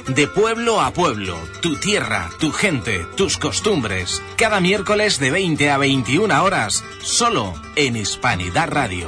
De pueblo a pueblo, tu tierra, tu gente, tus costumbres. Cada miércoles de 20 a 21 horas, solo en Hispanidad Radio.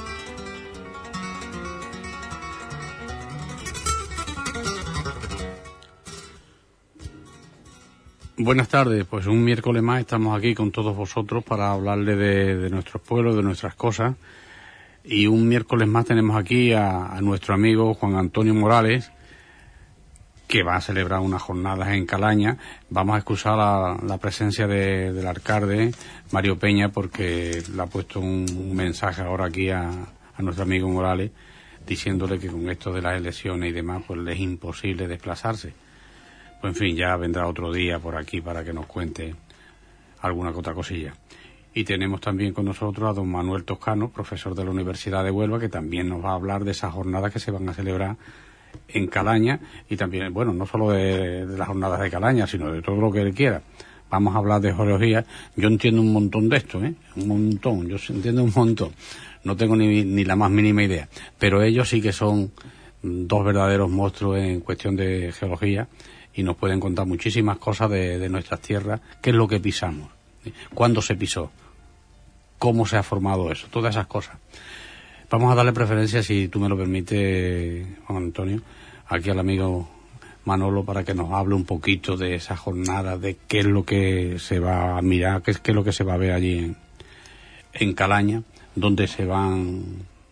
Buenas tardes, pues un miércoles más estamos aquí con todos vosotros para hablarle de nuestros pueblos, de nuestras cosas. Y un miércoles más tenemos aquí a nuestro amigo Juan Antonio Morales, que va a celebrar unas jornadas en Calaña. Vamos a excusar la presencia del alcalde Mario Peña, porque le ha puesto un mensaje ahora aquí a nuestro amigo Morales, diciéndole que con esto de las elecciones y demás, pues le es imposible desplazarse. Pues en fin, ya vendrá otro día por aquí para que nos cuente alguna otra cosilla. Y tenemos también con nosotros a don Manuel Toscano, profesor de la Universidad de Huelva, que también nos va a hablar de esas jornadas que se van a celebrar en Calaña, y también, bueno, no solo de las jornadas de Calaña, sino de todo lo que él quiera. Vamos a hablar de geología. Yo entiendo un montón de esto, un montón, yo entiendo un montón. No tengo ni la más mínima idea, pero ellos sí que son dos verdaderos monstruos en cuestión de geología y nos pueden contar muchísimas cosas de nuestras tierras, qué es lo que pisamos, cuándo se pisó, cómo se ha formado eso, todas esas cosas. Vamos a darle preferencia, si tú me lo permites, Juan Antonio, aquí al amigo Manolo, para que nos hable un poquito de esa jornada, de qué es lo que se va a mirar, qué es lo que se va a ver allí en Calaña, donde se van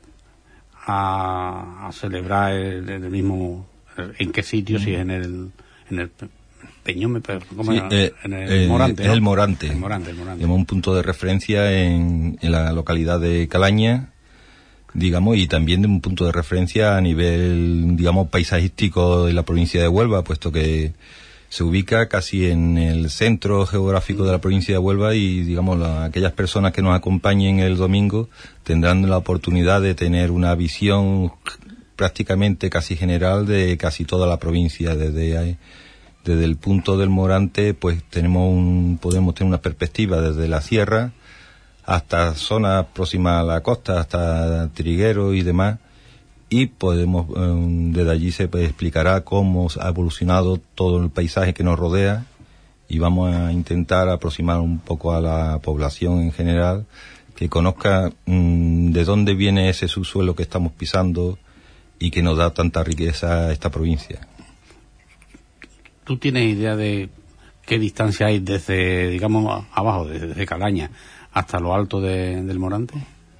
a celebrar el mismo, en qué sitio, si es en el Peñón, ¿cómo sí, en el Morante, ¿no? El Morante. Tenemos un punto de referencia en la localidad de Calaña, digamos, y también de un punto de referencia a nivel, digamos, paisajístico de la provincia de Huelva, puesto que se ubica casi en el centro geográfico de la provincia de Huelva y, digamos, aquellas personas que nos acompañen el domingo tendrán la oportunidad de tener una visión prácticamente casi general de casi toda la provincia. Desde el punto del Morante, pues podemos tener una perspectiva desde la sierra hasta zonas próximas a la costa, hasta Triguero y demás, y podemos, desde allí se explicará cómo ha evolucionado todo el paisaje que nos rodea, y vamos a intentar aproximar un poco a la población en general, que conozca de dónde viene ese subsuelo que estamos pisando y que nos da tanta riqueza a esta provincia. ¿Tú tienes idea de qué distancia hay desde, digamos, abajo, desde Calaña hasta lo alto del Morante?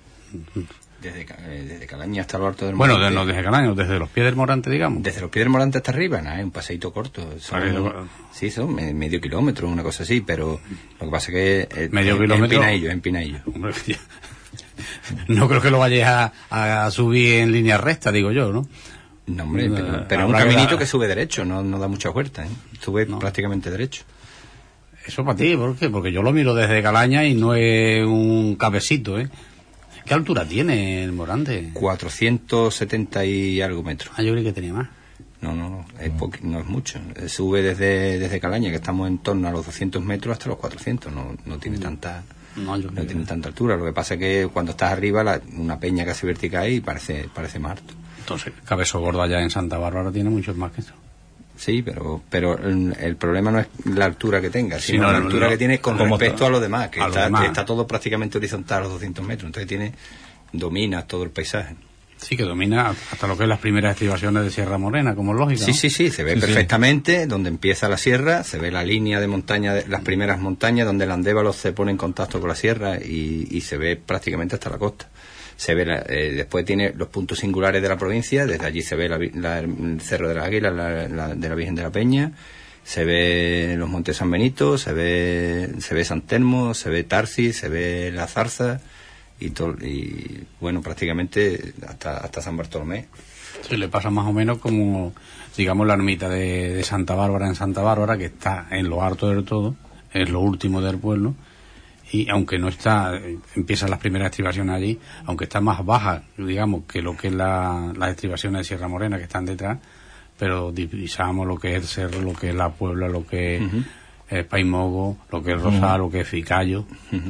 Desde Calaña hasta lo alto del Morante. Bueno, no desde Calaña, desde los pies del Morante, digamos. Desde los pies del Morante hasta arriba, es un paseíto corto. Son medio kilómetro, una cosa así, pero lo que pasa es que medio kilómetro en Pinaillo. No creo que lo vayas a subir en línea recta, digo yo, ¿no? No, hombre, pero es un caminito que sube derecho, no da mucha vuelta, sube prácticamente derecho. Eso para ti, ¿por qué? Porque yo lo miro desde Calaña y no es un cabecito, ¿Qué altura tiene el Morante? 470 y algo metros. Yo creí que tenía más. No, no es mucho. Sube desde Calaña, que estamos en torno a los 200 metros, hasta los 400. No tiene tanta tiene tanta altura. Lo que pasa es que cuando estás arriba, una peña casi vertical y parece más alto. Entonces, Cabezo Gordo allá en Santa Bárbara tiene muchos más que eso. Sí, pero el problema no es la altura que tenga, sino la altura que tiene con respecto a lo demás, que está todo prácticamente horizontal a los 200 metros. Entonces domina todo el paisaje. Sí, que domina hasta lo que es las primeras estribaciones de Sierra Morena, como lógica, ¿no? Sí, se ve perfectamente donde empieza la sierra, se ve la línea de montaña, las primeras montañas, donde el Andévalo se pone en contacto con la sierra y se ve prácticamente hasta la costa. Se ve después tiene los puntos singulares de la provincia, desde allí se ve el Cerro de las Águilas, de la Virgen de la Peña, se ve los Montes San Benito, se ve San Telmo, se ve Tarsis, se ve la Zarza y bueno, prácticamente hasta San Bartolomé. Sí, le pasa más o menos como, digamos, la ermita de Santa Bárbara en Santa Bárbara, que está en lo alto del todo, es lo último del pueblo. Y aunque no empiezan las primeras estribaciones allí, aunque está más baja, digamos, que lo que es las estribaciones de Sierra Morena que están detrás, pero divisamos lo que es el cerro, lo que es la Puebla, lo que es Paimogo, lo que es Rosal, lo que es Ficayo.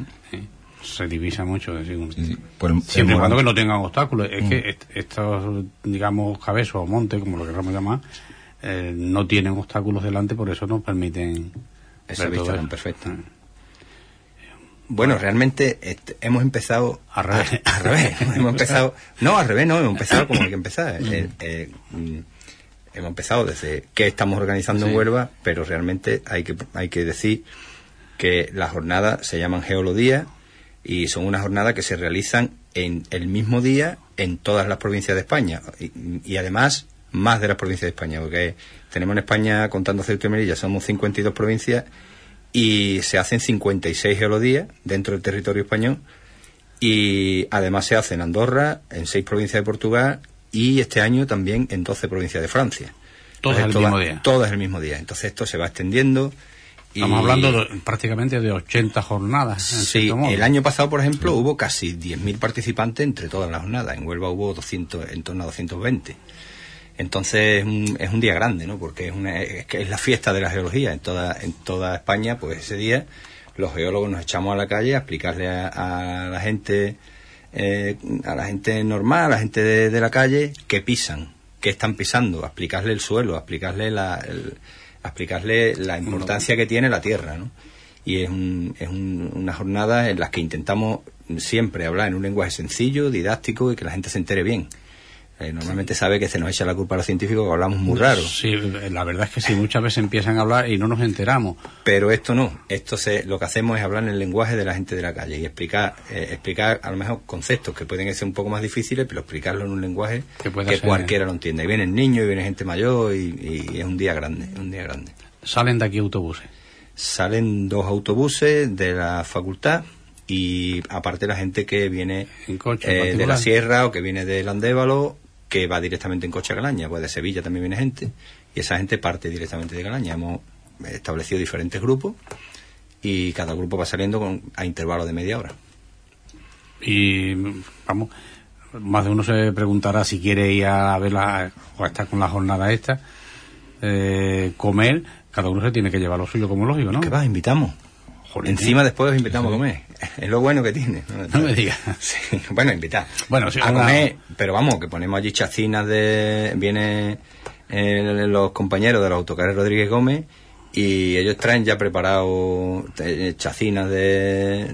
Se divisa mucho, siempre y cuando que no tengan obstáculos. Es que estos, digamos, cabezos o montes, como lo queramos llamar, no tienen obstáculos delante, por eso nos permiten esa vista tan perfecta. Bueno, realmente hemos empezado al revés. Al revés. Hemos empezado, hemos empezado como hay que empezar. Hemos empezado desde que estamos organizando en Huelva, pero realmente hay que decir que las jornadas se llaman Geolodía y son unas jornadas que se realizan en el mismo día en todas las provincias de España y además más de las provincias de España, porque tenemos en España, contando Ceuta y Melilla, somos 52 provincias y se hacen 56 geolodías dentro del territorio español y además se hace en Andorra, en 6 provincias de Portugal y este año también en 12 provincias de Francia. Todas el mismo día. Todas el mismo día. Entonces esto se va extendiendo. Estamos hablando prácticamente de 80 jornadas. Sí, el año pasado, por ejemplo, hubo casi 10.000 participantes entre todas las jornadas. En Huelva hubo 200, en torno a 220. Entonces es un día grande, ¿no? Porque es la fiesta de la geología. En toda España, pues ese día los geólogos nos echamos a la calle a explicarle a la gente normal, a la gente de la calle, qué pisan, qué están pisando, a explicarle el suelo, a explicarle la importancia que tiene la tierra, ¿no? Y es una jornada en las que intentamos siempre hablar en un lenguaje sencillo, didáctico y que la gente se entere bien. Normalmente sabe que se nos echa la culpa a los científicos que hablamos muy raro. Sí, la verdad es que sí, muchas veces empiezan a hablar y no nos enteramos. Pero esto no, lo que hacemos es hablar en el lenguaje de la gente de la calle y explicar a lo mejor conceptos que pueden ser un poco más difíciles, pero explicarlo en un lenguaje que cualquiera lo entienda. Y vienen niños y viene gente mayor y es un día grande, ¿Salen de aquí autobuses? Salen 2 autobuses de la facultad y aparte la gente que viene ¿En coche, de la sierra o que viene del Andévalo, que va directamente en coche a Calaña, pues de Sevilla también viene gente, y esa gente parte directamente de Calaña. Hemos establecido diferentes grupos, y cada grupo va saliendo a intervalos de media hora. Y, vamos, más de uno se preguntará si quiere ir a ver o estar con la jornada esta, comer, cada uno se tiene que llevar lo suyo como lógico, ¿no? ¿Qué va? Invitamos. Joder, encima después os invitamos a comer. Es lo bueno que tiene. No me digas. Sí, bueno, invitar. Bueno, sí, a comer, pero vamos, que ponemos allí chacinas vienen los compañeros de los autocares Rodríguez Gómez y ellos traen ya preparados chacinas de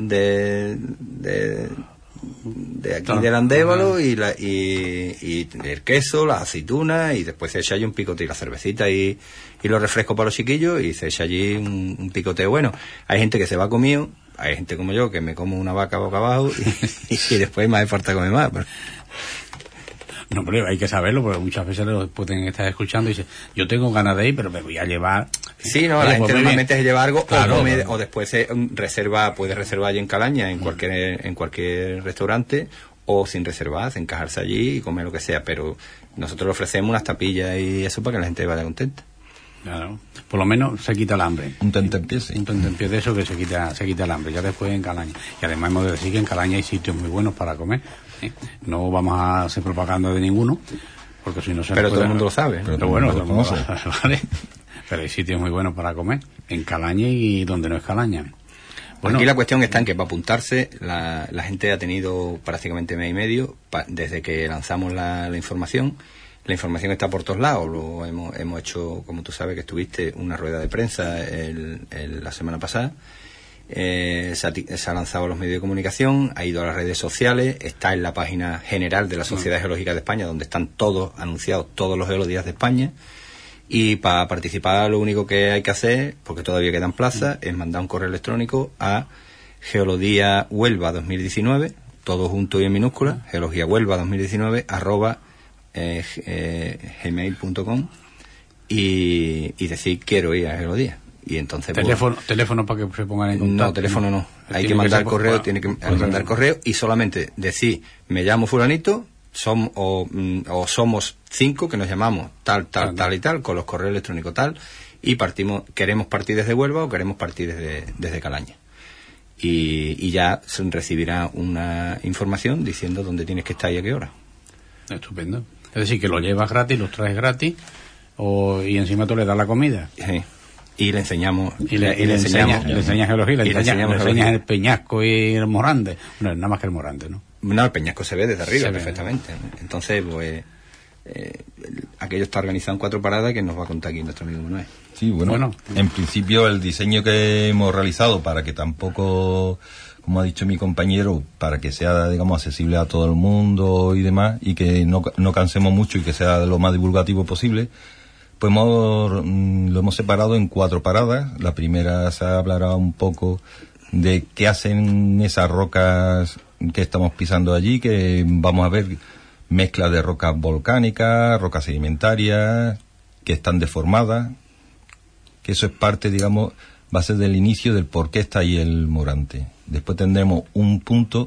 aquí del Andévalo y el queso, las aceitunas, y después se echa allí un picote y la cervecita y los refrescos para los chiquillos y se echa allí un picoteo. Bueno, hay gente que se va comido, hay gente como yo que me como una vaca boca abajo y después me hace falta comer más, pero... No, pero hay que saberlo, porque muchas veces lo pueden estar escuchando y dicen, yo tengo ganas de ir, pero me voy a llevar... Sí, no, la gente normalmente se lleva algo, claro, o después puede reservar allí en Calaña, en cualquier restaurante, o sin reservar, encajarse allí y comer lo que sea, pero nosotros le ofrecemos unas tapillas y eso para que la gente vaya contenta. Claro, por lo menos se quita el hambre. Un tentempié, sí. Un tentempié de eso que se quita el hambre, ya después en Calaña. Y además hemos de decir que en Calaña hay sitios muy buenos para comer. No vamos a hacer propaganda de ninguno, porque si no se... Pero todo el mundo lo sabe. Pero bueno, todo el mundo lo sabe, ¿vale? Pero hay sitios muy buenos para comer, en Calaña y donde no es Calaña. Bueno, aquí la cuestión está en que para apuntarse la gente ha tenido prácticamente mes y medio desde que lanzamos la información. La información está por todos lados. Hemos hecho, como tú sabes que estuviste, una rueda de prensa la semana pasada. Se ha lanzado a los medios de comunicación, ha ido a las redes sociales, está en la página general de la Sociedad Geológica de España, donde están todos anunciados, todos los geolodías de España. Y para participar lo único que hay que hacer, porque todavía quedan plazas, es mandar un correo electrónico a Geología Huelva 2019, todo junto y en minúscula, Geología Huelva 2019 @gmail.com y decir quiero ir a Geología. Y entonces teléfono para que se pongan en contacto. No, teléfono no. Hay que mandar correo, tiene que mandar correo y solamente decir me llamo fulanito, somos 5 que nos llamamos tal y tal, con los correos electrónicos tal, y queremos partir desde Huelva o queremos partir desde Calaña. Y ya se recibirá una información diciendo dónde tienes que estar y a qué hora. Estupendo. Es decir, que lo llevas gratis, los traes gratis, y encima tú le das la comida. Sí. Y le enseñamos. Y le enseñas geología, le enseñas el peñasco y el morante. No, nada más que el morante, ¿no? No, el peñasco se ve desde arriba perfectamente. Entonces, pues aquello está organizado en 4 paradas que nos va a contar aquí nuestro amigo Manuel. Sí, bueno, en principio el diseño que hemos realizado, para que tampoco, como ha dicho mi compañero, para que sea, digamos, accesible a todo el mundo y demás, y que no cansemos mucho y que sea lo más divulgativo posible, pues lo hemos separado en 4 paradas. La primera se hablará un poco de qué hacen esas rocas que estamos pisando allí, que vamos a ver mezcla de rocas volcánicas, rocas sedimentarias, que están deformadas, que eso es parte, digamos, va a ser del inicio del por qué está ahí el Morante. Después tendremos un punto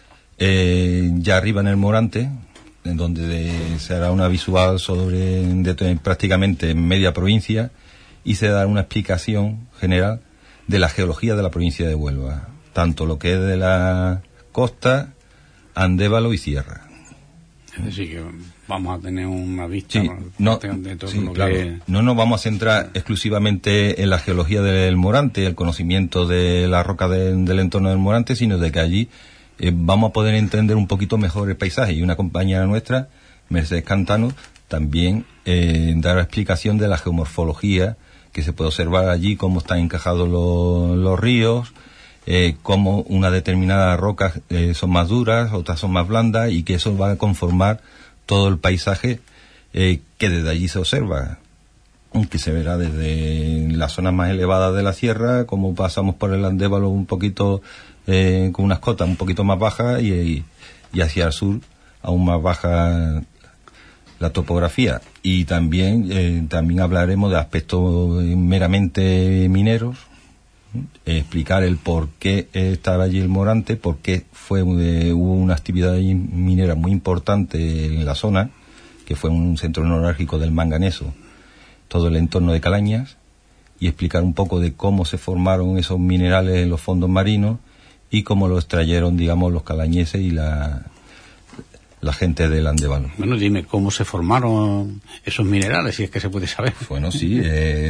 ya arriba en el Morante, en donde se hará una visual sobre prácticamente media provincia, y se dará una explicación general de la geología de la provincia de Huelva, tanto lo que es de la costa, Andévalo y Sierra. Es decir, que vamos a tener una vista de todo lo claro. que... No nos vamos a centrar exclusivamente en la geología del Morante, el conocimiento de la roca del entorno del Morante, sino de que allí vamos a poder entender un poquito mejor el paisaje. Y una compañera nuestra, Mercedes Cantano, también dará explicación de la geomorfología que se puede observar allí, cómo están encajados los ríos, cómo una determinada rocas son más duras, otras son más blandas, y que eso va a conformar todo el paisaje que desde allí se observa, que se verá desde las zonas más elevadas de la sierra, como pasamos por el Andévalo un poquito con unas cotas un poquito más bajas, y hacia el sur aún más baja la topografía. Y también hablaremos de aspectos meramente mineros, explicar el por qué estaba allí el Morante, por qué hubo una actividad minera muy importante en la zona, que fue un centro neurálgico del manganeso, todo el entorno de Calañas, y explicar un poco de cómo se formaron esos minerales en los fondos marinos y cómo lo extrayeron, digamos, los calañeses y la gente del Andévalo. Bueno, dime, ¿cómo se formaron esos minerales, si es que se puede saber? Bueno, sí,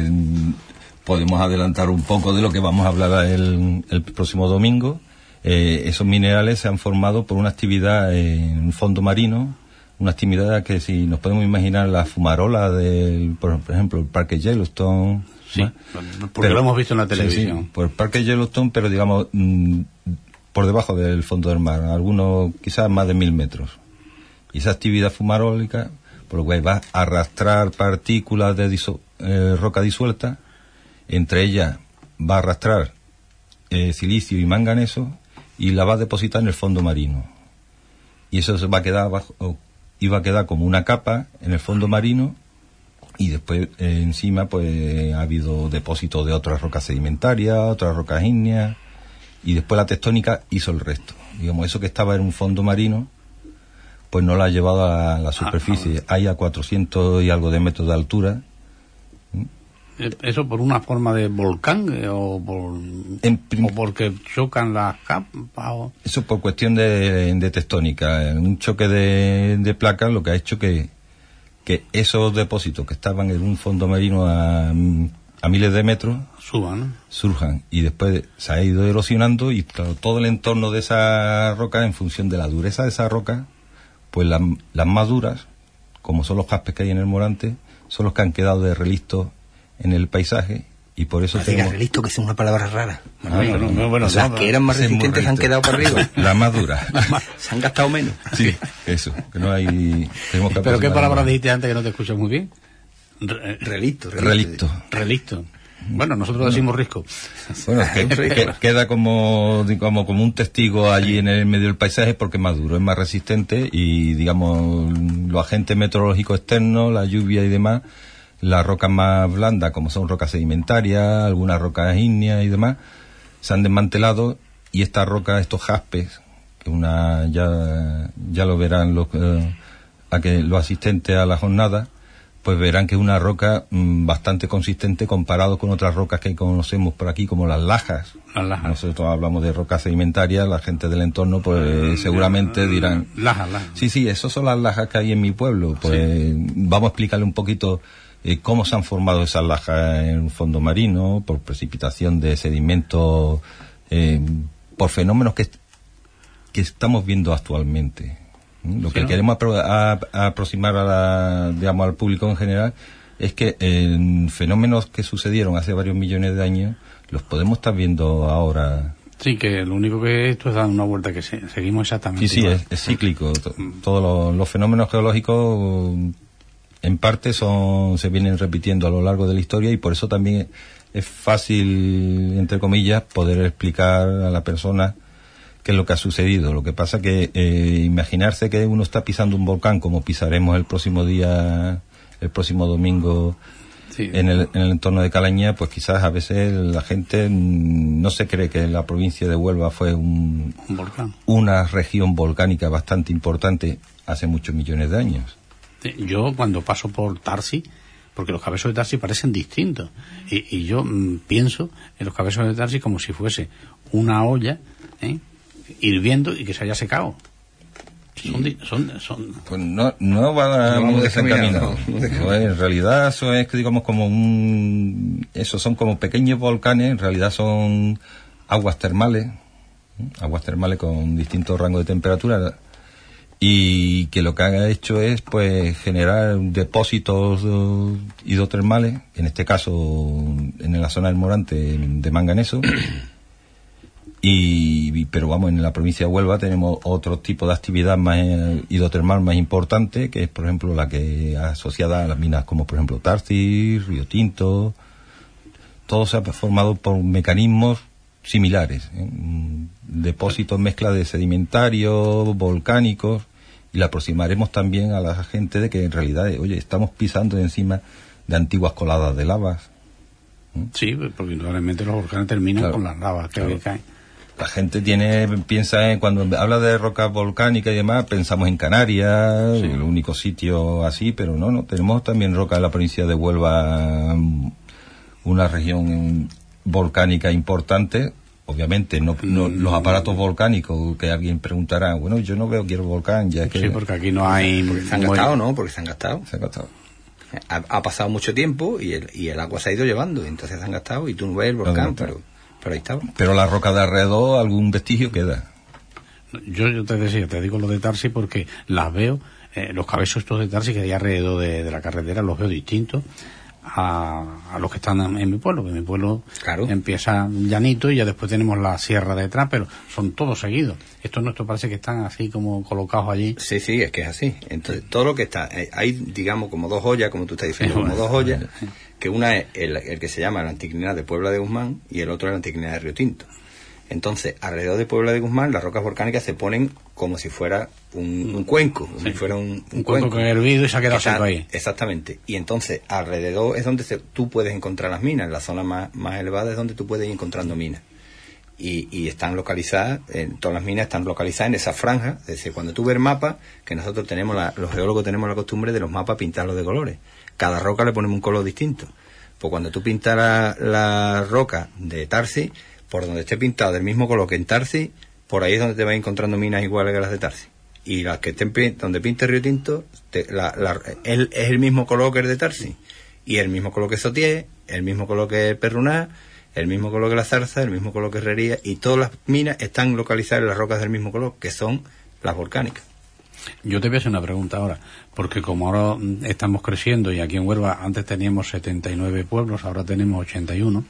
podemos adelantar un poco de lo que vamos a hablar el próximo domingo. Esos minerales se han formado por una actividad en un fondo marino, una actividad que, si nos podemos imaginar la fumarola por ejemplo, el Parque Yellowstone. Sí, porque lo hemos visto en la televisión. Sí, por el Parque Yellowstone, pero digamos por debajo del fondo del mar, algunos quizás más de 1000 metros. Y esa actividad fumarólica, por lo cual va a arrastrar partículas de roca disuelta, entre ellas va a arrastrar silicio y manganeso, y la va a depositar en el fondo marino. Y eso se va a quedar iba a quedar como una capa en el fondo marino, y después encima pues ha habido depósitos de otras rocas sedimentarias, otras rocas ígneas, y después la tectónica hizo el resto. Digamos, eso que estaba en un fondo marino, pues no lo ha llevado a la superficie. Hay a 400 y algo de metros de altura. ¿Eso por una forma de volcán o porque chocan las capas? Eso por cuestión de tectónica. Un choque de placas lo que ha hecho que esos depósitos que estaban en un fondo marino a miles de metros surjan, y después se ha ido erosionando, y claro, todo el entorno de esa roca, en función de la dureza de esa roca, pues las más duras, como son los jaspes que hay en el Morante, son los que han quedado de relicto en el paisaje, y por eso tenemos... relicto, que es una palabra rara. Bueno, o sea, que eran más resistentes han quedado para arriba. La más dura. Se han gastado menos. Sí, eso, que no hay... ¿Pero qué palabra dijiste antes que no te escucho muy bien? Relicto. Bueno, nosotros decimos risco. Bueno, queda como un testigo allí en el medio del paisaje, porque es más duro, es más resistente, y digamos los agentes meteorológicos externos, la lluvia y demás, las rocas más blandas, como son rocas sedimentarias, algunas rocas ígneas y demás, se han desmantelado, y estas rocas, estos jaspes, que ya lo verán los asistentes a la jornada, pues verán que es una roca bastante consistente comparado con otras rocas que conocemos por aquí, como las lajas. Nosotros hablamos de rocas sedimentarias, la gente del entorno pues seguramente dirán... Lajas. Sí, esas son las lajas que hay en mi pueblo. Pues vamos a explicarle un poquito cómo se han formado esas lajas en un fondo marino, por precipitación de sedimentos, por fenómenos que estamos viendo actualmente. Lo que queremos aproximar digamos, al público en general es que fenómenos que sucedieron hace varios millones de años los podemos estar viendo ahora. Sí, que lo único que esto es dar una vuelta, que seguimos exactamente. Sí, es cíclico. Todos los fenómenos geológicos en parte se vienen repitiendo a lo largo de la historia, y por eso también es fácil, entre comillas, poder explicar a la persona qué es lo que ha sucedido. Lo que pasa que imaginarse que uno está pisando un volcán, como pisaremos el próximo domingo, sí, en el entorno de Calaña, pues quizás a veces la gente no se cree que la provincia de Huelva fue un volcán, una región volcánica bastante importante hace muchos millones de años. Yo cuando paso por Tarsi, porque los cabezos de Tarsi parecen distintos, y yo pienso en los cabezos de Tarsi como si fuese una olla hirviendo y que se haya secado. Pues no va muy desencaminado. En realidad eso es, digamos, son como pequeños volcanes. En realidad son aguas termales con distintos rangos de temperatura, y que lo que han hecho es pues generar depósitos hidrotermales, en este caso en la zona del Morante, de manganeso. Pero vamos, en la provincia de Huelva tenemos otro tipo de actividad más hidrotermal más importante, que es, por ejemplo, la que asociada a las minas como, por ejemplo, Tarsi, Río Tinto. Todo se ha formado por mecanismos similares, depósitos, mezcla de sedimentarios, volcánicos, y la aproximaremos también a la gente de que en realidad, oye, estamos pisando encima de antiguas coladas de lavas. Sí, porque indudablemente los volcanes terminan con las lavas que caen. La gente piensa cuando habla de rocas volcánicas y demás, pensamos en Canarias, sí, el único sitio así, pero no, tenemos también rocas en la provincia de Huelva, una región volcánica importante. Obviamente los aparatos volcánicos, que alguien preguntará, bueno, yo no veo que el volcán, ya que... Sí, porque aquí no hay... Porque se han gastado, ¿no? Porque se han gastado. Ha pasado mucho tiempo y el agua se ha ido llevando, y entonces se han gastado, y tú no ves el volcán, pero ahí estaba. Pero la roca de alrededor, algún vestigio queda. Yo te digo lo de Tarsi porque las veo, los cabezos estos de Tarsi que hay alrededor de la carretera, los veo distintos a los que están en mi pueblo, que mi pueblo empieza llanito y ya después tenemos la sierra detrás, pero son todos seguidos. Estos nuestros parece que están así como colocados allí. Sí, es que es así. Entonces, todo lo que está, hay, digamos, como dos ollas, como tú estás diciendo, como dos ollas, que una es el que se llama el anticlinal de Puebla de Guzmán y el otro el anticlinal de Río Tinto. Entonces, alrededor de Puebla de Guzmán, las rocas volcánicas se ponen como si fuera un cuenco, como si fuera un cuenco que ha hervido y se ha quedado seco ahí. Exactamente. Y entonces, alrededor es donde tú puedes encontrar las minas. En la zona más elevada es donde tú puedes ir encontrando minas. Y están localizadas, todas las minas están localizadas en esa franja. Es decir, cuando tú ves el mapa, que nosotros los geólogos tenemos la costumbre de los mapas pintarlos de colores. Cada roca le ponemos un color distinto. Pues cuando tú pintas la roca de Tarsi, por donde esté pintado del mismo color que en Tarsi, por ahí es donde te vas encontrando minas iguales que las de Tarsi. Y las que estén donde pinte Río Tinto, es el mismo color que el de Tarsi. Y el mismo color que Sotier, el mismo color que Perruná, el mismo color que la Zarza, el mismo color que Herrería, y todas las minas están localizadas en las rocas del mismo color, que son las volcánicas. Yo te voy a hacer una pregunta ahora, porque como ahora estamos creciendo y aquí en Huelva antes teníamos 79 pueblos, ahora tenemos 81.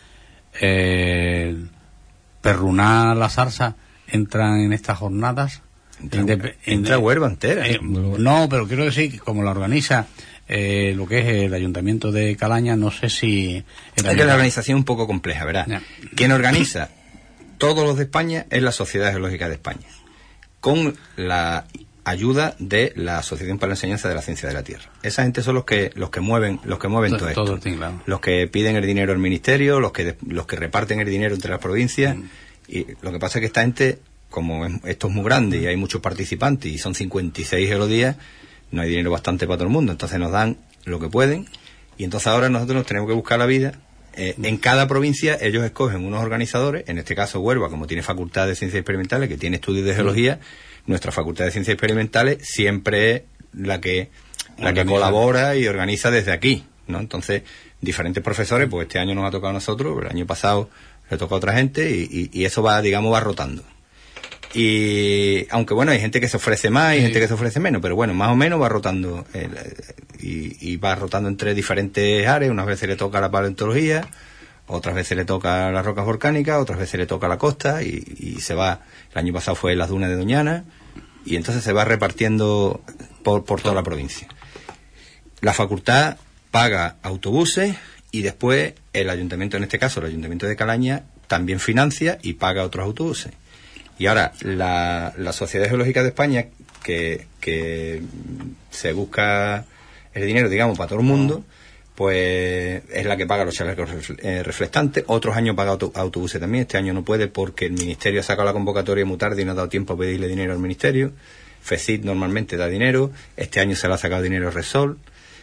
Perruná, la Zarza entran en estas jornadas. Entra Huelva entera. No, pero quiero decir que como la organiza lo que es el Ayuntamiento de Calaña, no sé si... Es que la organización es un poco compleja, ¿verdad? Yeah. Quien organiza todos los de España es la Sociedad Geológica de España, con la ayuda de la Asociación para la Enseñanza de la Ciencia de la Tierra. Esa gente son los que mueven todo esto. Claro. Los que piden el dinero al ministerio, los que reparten el dinero entre las provincias. Y lo que pasa es que esta gente, como esto es muy grande y hay muchos participantes y son 56 geologías, no hay dinero bastante para todo el mundo, entonces nos dan lo que pueden, y entonces ahora nosotros nos tenemos que buscar la vida. En cada provincia ellos escogen unos organizadores, en este caso Huelva, como tiene Facultad de Ciencias Experimentales, que tiene estudios de geología, nuestra Facultad de Ciencias Experimentales siempre es la que colabora y organiza desde aquí, ¿no? Entonces, diferentes profesores, pues este año nos ha tocado a nosotros, el año pasado le tocó a otra gente, y eso va rotando. Y aunque bueno, hay gente que se ofrece más y gente que se ofrece menos, pero bueno, más o menos va rotando y va rotando entre diferentes áreas. Unas veces le toca la paleontología, otras veces le toca las rocas volcánicas, otras veces le toca la costa y se va. El año pasado fue las dunas de Doñana y entonces se va repartiendo por toda la provincia. La facultad paga autobuses y después el ayuntamiento, en este caso el ayuntamiento de Calaña, también financia y paga otros autobuses. Y ahora la Sociedad Geológica de España, que se busca el dinero, digamos, para todo el mundo, pues es la que paga los chalecos reflectantes. Otros años paga autobuses también. Este año no puede porque el Ministerio ha sacado la convocatoria muy tarde y no ha dado tiempo a pedirle dinero al Ministerio. FECIT normalmente da dinero. Este año se le ha sacado dinero a Resol.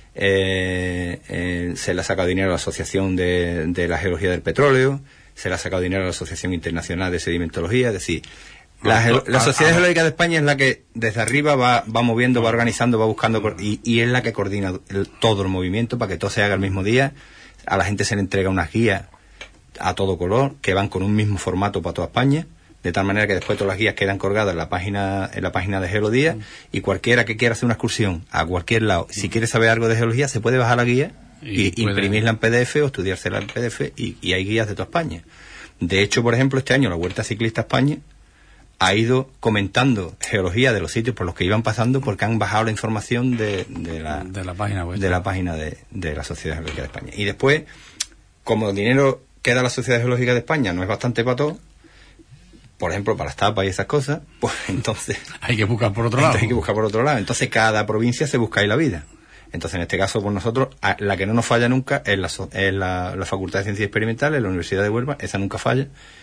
Se le ha sacado dinero a la Asociación de la Geología del Petróleo. Se le ha sacado dinero a la Asociación Internacional de Sedimentología. Es decir, la Sociedad Geológica de España es la que desde arriba va moviendo, va organizando, va buscando y es la que coordina todo el movimiento para que todo se haga el mismo día. A la gente se le entrega unas guías a todo color que van con un mismo formato para toda España, de tal manera que después todas las guías quedan colgadas en la página de Geología y cualquiera que quiera hacer una excursión a cualquier lado, si quiere saber algo de geología, se puede bajar la guía y imprimirla en PDF o estudiársela en PDF y hay guías de toda España. De hecho, por ejemplo, este año la Vuelta Ciclista España ha ido comentando geología de los sitios por los que iban pasando porque han bajado la información de la página web de la página de la Sociedad Geológica de España. Y después, como el dinero que da la Sociedad Geológica de España no es bastante para todo, por ejemplo, para las tapas y esas cosas, pues entonces hay que buscar por otro lado. Entonces cada provincia se busca ahí la vida. Entonces, en este caso, pues nosotros, la que no nos falla nunca es la Facultad de Ciencias Experimentales, la Universidad de Huelva, esa nunca falla.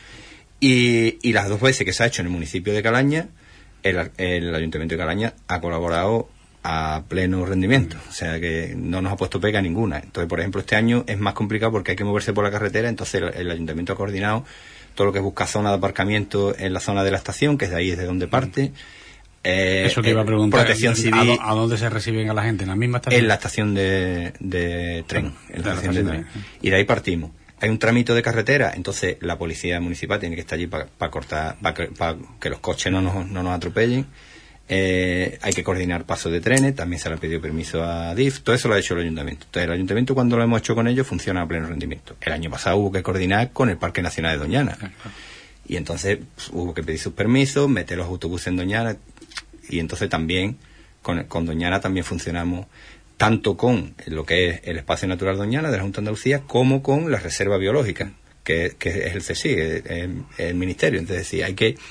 Y las dos veces que se ha hecho en el municipio de Calaña, el Ayuntamiento de Calaña ha colaborado a pleno rendimiento. O sea que no nos ha puesto pega ninguna. Entonces, por ejemplo, este año es más complicado porque hay que moverse por la carretera, entonces el Ayuntamiento ha coordinado todo lo que busca zona de aparcamiento en la zona de la estación, que es de ahí desde donde parte. Eso te iba a preguntar. Protección civil. ¿A dónde se reciben a la gente? ¿En la misma estación? En la estación de tren. En la estación de tren. Y de ahí partimos. Hay un trámite de carretera, entonces la policía municipal tiene que estar allí para cortar, para que los coches no nos atropellen. Hay que coordinar pasos de trenes, también se le ha pedido permiso a DIF, todo eso lo ha hecho el ayuntamiento. Entonces el ayuntamiento, cuando lo hemos hecho con ellos, funciona a pleno rendimiento. El año pasado hubo que coordinar con el Parque Nacional de Doñana. Y entonces hubo que pedir sus permisos, meter los autobuses en Doñana. Y entonces también con Doñana también funcionamos tanto con lo que es el Espacio Natural Doñana de la Junta de Andalucía como con la Reserva Biológica, que es el CSIC, el Ministerio. Entonces sí, hay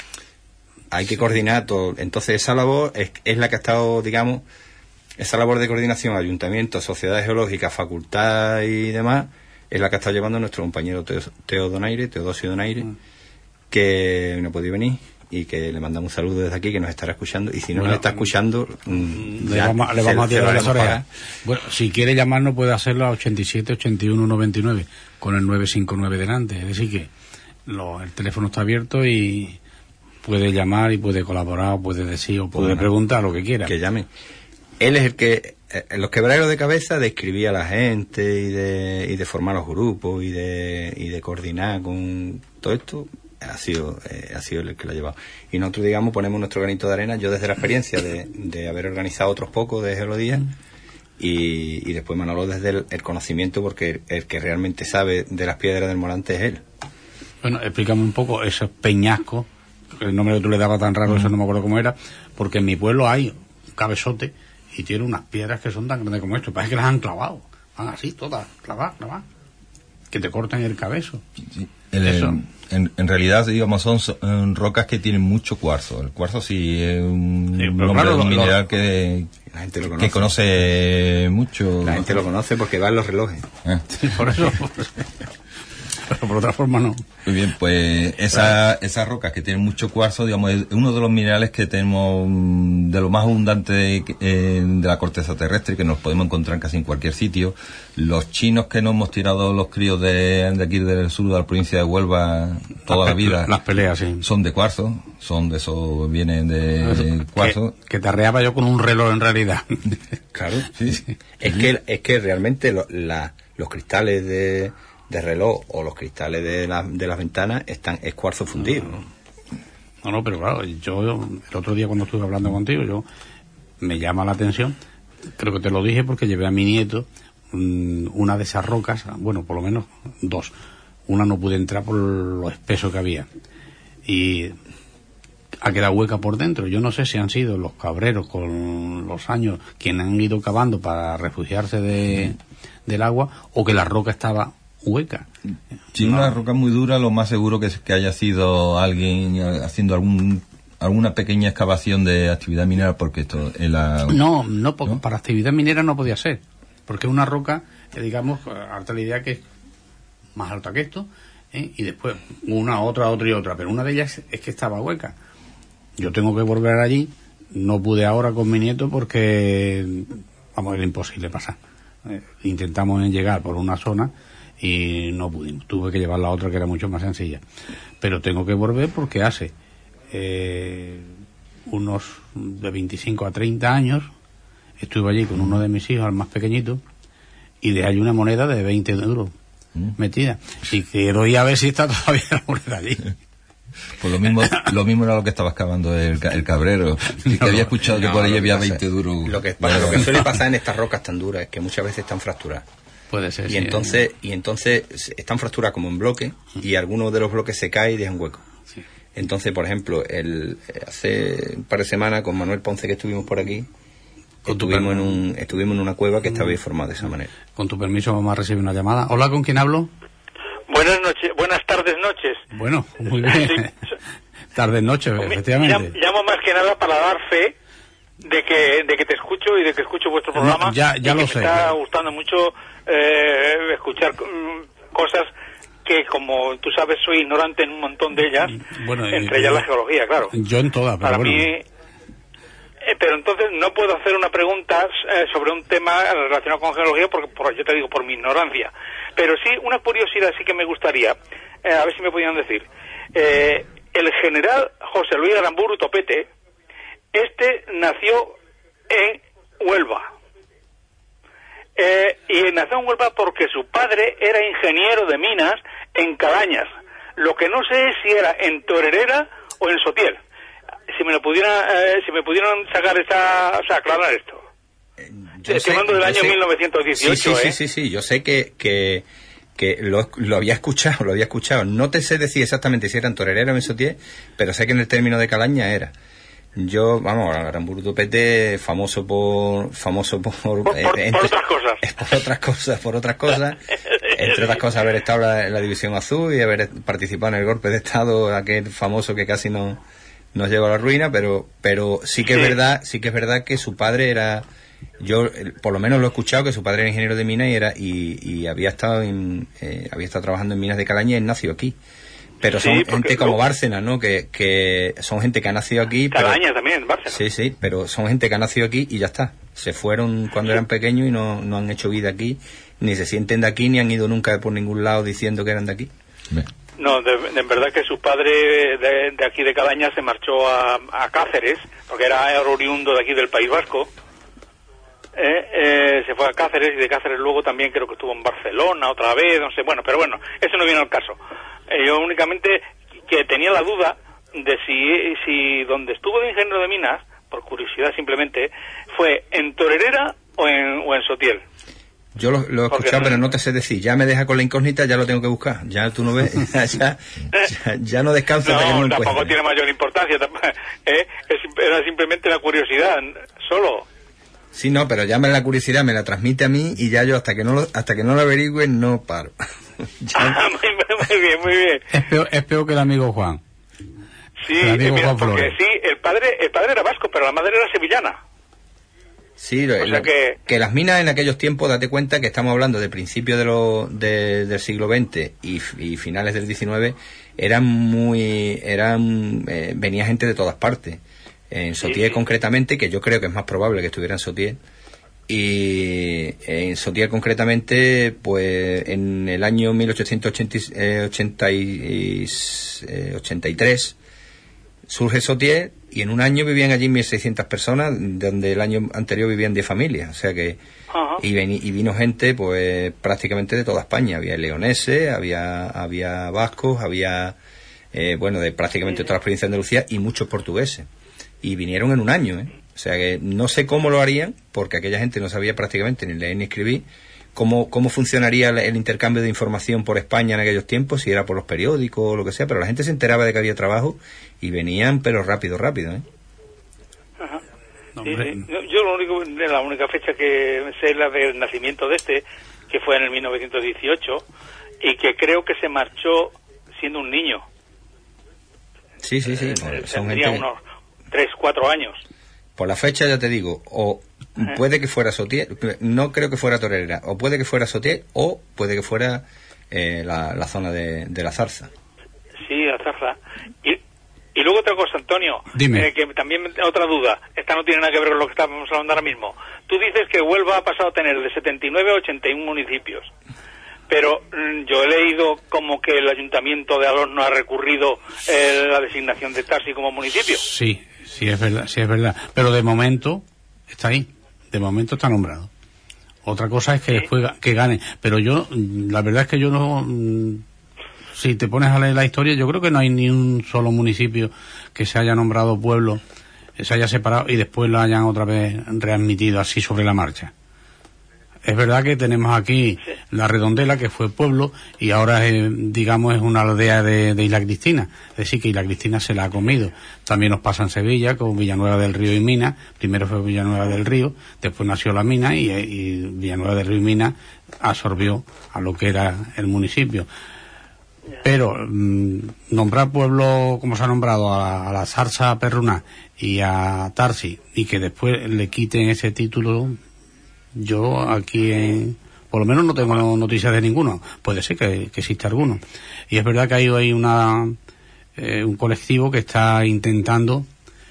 que coordinar todo. Entonces esa labor es la que ha estado, digamos, esa labor de coordinación, ayuntamiento, sociedades geológicas, facultad y demás, es la que ha estado llevando nuestro compañero Teodosio Donaire, que no ha podido venir y que le mandamos un saludo desde aquí, que nos estará escuchando, y si no nos está escuchando le vamos a tirar las orejas. Bueno, si quiere llamarnos puede hacerlo a 87 81 99 con el 959 delante, es decir que el teléfono está abierto y puede llamar y puede colaborar, puede decir o puede preguntar lo que quiera. Que llame. Él es el que en los quebraderos de cabeza de escribir a la gente y de formar los grupos y de coordinar con todo esto. Ha sido el que lo ha llevado. Y nosotros, digamos, ponemos nuestro granito de arena, yo desde la experiencia de haber organizado otros pocos de geología y después Manolo desde el conocimiento, porque el que realmente sabe de las piedras del Morante es él. Bueno, explícame un poco esos peñascos, el nombre que tú le dabas tan raro, eso no me acuerdo cómo era, porque en mi pueblo hay un cabezote y tiene unas piedras que son tan grandes como esto, parece que las han clavado, van así todas, clavadas, que te cortan el cabezo. Sí. En realidad, digamos, son rocas que tienen mucho cuarzo. El cuarzo sí es un mineral que la gente lo que conoce mucho. La gente lo conoce porque va en los relojes. Sí, por eso. Pero por otra forma no. Muy bien, pues esas rocas que tienen mucho cuarzo, digamos, es uno de los minerales que tenemos de lo más abundante de la corteza terrestre, que nos podemos encontrar casi en cualquier sitio. Los chinos que nos hemos tirado los críos de aquí del sur de la provincia de Huelva toda la vida, las peleas, sí, son de cuarzo, vienen de cuarzo. Que te arreaba yo con un reloj en realidad. Claro, sí. Es que realmente los cristales de reloj o los cristales de las ventanas es cuarzo fundido. No, pero claro, yo el otro día cuando estuve hablando contigo, me llama la atención, creo que te lo dije porque llevé a mi nieto una de esas rocas, bueno, por lo menos dos. Una no pude entrar por lo espeso que había. Y ha quedado hueca por dentro. Yo no sé si han sido los cabreros con los años quienes han ido cavando para refugiarse del agua, o que la roca estaba hueca. Si una roca muy dura, lo más seguro que haya sido alguien haciendo alguna pequeña excavación de actividad minera, porque esto ¿no? Para actividad minera no podía ser, porque es una roca, digamos, harta la idea que es más alta que esto, y después una, otra y otra, pero una de ellas es que estaba hueca. Yo tengo que volver allí, no pude ahora con mi nieto porque, vamos, era imposible pasar. Intentamos llegar por una zona y no pudimos, tuve que llevar la otra que era mucho más sencilla, pero tengo que volver porque hace unos de 25 a 30 años estuve allí con uno de mis hijos, el más pequeñito, y dejé allí una moneda de 20 euros metida, y quiero ir a ver si está todavía la moneda allí. Pues lo mismo era lo que estaba excavando el cabrero, que había escuchado que por ahí había 20 duros. Lo que suele pasar en estas rocas tan duras es que muchas veces están fracturadas. Puede ser, y entonces están fracturadas como en bloque, y algunos de los bloques se caen y dejan hueco. Sí. Entonces, por ejemplo, hace un par de semanas con Manuel Ponce, que estuvimos por aquí, estuvimos en una cueva que estaba formada de esa manera. Con tu permiso vamos a recibir una llamada. Hola, ¿con quién hablo? Buenas tardes, noches. Bueno, muy bien. Sí. Tardes, noches, efectivamente. Llamo más que nada para dar fe de que te escucho y de que escucho vuestro programa. Ya lo sé. Me está gustando mucho escuchar cosas que, como tú sabes, soy ignorante en un montón de ellas, entre ellas la geología, claro. Yo en todas, pero para bueno. mí, pero entonces no puedo hacer una pregunta sobre un tema relacionado con geología porque yo te digo, por mi ignorancia. Pero sí, una curiosidad sí que me gustaría, a ver si me podían decir. El general José Luis Aramburu Topete, nació en Huelva. Y nació en Huelva porque su padre era ingeniero de minas en Cabañas. Lo que no sé es si era en Torerera o en Sotiel. Si me pudieran sacar aclarar esto. Estoy hablando del año 1918. Sí, yo sé que lo había escuchado. No te sé decir exactamente si era en Torerera o en Sotiel, pero sé que en el término de Calaña era. Aramburu Topete, famoso por por otras cosas. Entre otras cosas, haber estado en la División Azul y haber participado en el golpe de Estado, aquel famoso que casi nos llevó a la ruina, pero sí que es verdad que su padre era, yo por lo menos lo he escuchado, que su padre era ingeniero de minas y había estado trabajando en minas de Calaña y nació aquí. Pero son gente como Bárcena, ¿no? Que son gente que ha nacido aquí. Calaña también, Bárcena. Sí, pero son gente que ha nacido aquí y ya está. Se fueron cuando eran pequeños y no han hecho vida aquí, ni se sienten de aquí, ni han ido nunca por ningún lado diciendo que eran de aquí. No, de verdad que su padre de aquí de Calaña se marchó a Cáceres, porque era oriundo de aquí del País Vasco. Se fue a Cáceres y de Cáceres luego también creo que estuvo en Barcelona otra vez, no sé, pero bueno, eso no viene al caso. Yo únicamente que tenía la duda de si donde estuvo de ingeniero de minas, por curiosidad simplemente, fue en Torerera o en Sotiel. Yo lo he escuchado, pero no te sé decir. Ya me deja con la incógnita, ya lo tengo que buscar. Ya tú no ves, ya no descanso hasta que no lo encuentre. Tampoco tiene mayor importancia. Era simplemente la curiosidad, solo. Sí, no, pero ya la curiosidad me la transmite a mí y ya yo hasta que no lo averigüe no paro. Muy bien. Es peor que el amigo Juan. Sí, porque sí, el padre era vasco, pero la madre era sevillana. Sí, que las minas en aquellos tiempos, date cuenta que estamos hablando de principios del siglo XX y finales del XIX, venía gente de todas partes. En Sotiel concretamente, que yo creo que es más probable que estuviera en Sotiel, y en Sotiel concretamente, pues en el año 1883 surge Sotiel, y en un año vivían allí 1.600 personas, donde el año anterior vivían 10 familias, o sea que y vino gente pues prácticamente de toda España. Había leoneses, había vascos, había de prácticamente todas las provincias de Andalucía, y muchos portugueses. Y vinieron en un año, ¿eh? O sea que no sé cómo lo harían, porque aquella gente no sabía prácticamente ni leer ni escribir, cómo funcionaría el intercambio de información por España en aquellos tiempos, si era por los periódicos o lo que sea, pero la gente se enteraba de que había trabajo y venían, pero rápido, ¿eh? Ajá. Sí. Yo la única fecha que sé es la del nacimiento de que fue en el 1918, y que creo que se marchó siendo un niño. Sí. Tendría unos 3, 4 años. Por la fecha ya te digo, o puede que fuera Sotier, no creo que fuera Torrera, o puede que fuera Sotier, o puede que fuera la zona de la Zarza. Sí, la Zarza. Y luego otra cosa, Antonio, que también otra duda, esta no tiene nada que ver con lo que estábamos hablando ahora mismo. Tú dices que Huelva ha pasado a tener de 79 a 81 municipios, pero yo he leído como que el Ayuntamiento de Alós no ha recurrido la designación de Tarsi como municipio. Sí, es verdad. Pero de momento está ahí. De momento está nombrado. Otra cosa es que después que gane. Pero la verdad es que yo no... Si te pones a leer la historia, yo creo que no hay ni un solo municipio que se haya nombrado pueblo, se haya separado y después lo hayan otra vez readmitido así sobre la marcha. Es verdad que tenemos aquí La Redondela, que fue pueblo, y ahora es una aldea de Isla Cristina. Es decir, que Isla Cristina se la ha comido. También nos pasa en Sevilla, con Villanueva del Río y Mina. Primero fue Villanueva del Río, después nació la Mina, y Villanueva del Río y Mina absorbió a lo que era el municipio. Pero nombrar pueblo como se ha nombrado a la Zarza Perruna y a Tarsi, y que después le quiten ese título... Yo aquí, por lo menos no tengo noticias de ninguno. Puede ser que exista alguno. Y es verdad que hay un colectivo que está intentando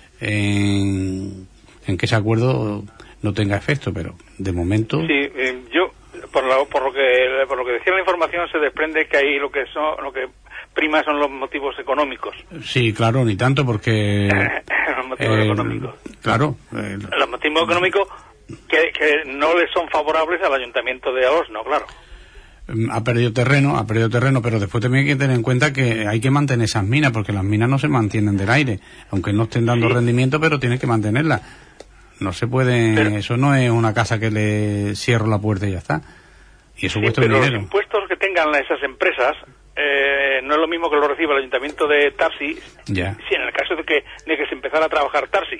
en que ese acuerdo no tenga efecto, pero de momento... Sí, yo, por lo que decía la información, se desprende que ahí lo que prima son los motivos económicos. Sí, claro, ni tanto porque... los motivos económicos. Claro. Los motivos económicos... Que no le son favorables al Ayuntamiento de Alós, ¿no? Claro. Ha perdido terreno, pero después también hay que tener en cuenta que hay que mantener esas minas, porque las minas no se mantienen del aire, aunque no estén dando rendimiento, pero tienen que mantenerlas. No se puede, eso no es una casa que le cierro la puerta y ya está. Y eso cuesta dinero. Los impuestos que tengan esas empresas no es lo mismo que lo reciba el Ayuntamiento de Tarsi, si en el caso de que se empezara a trabajar Tarsi.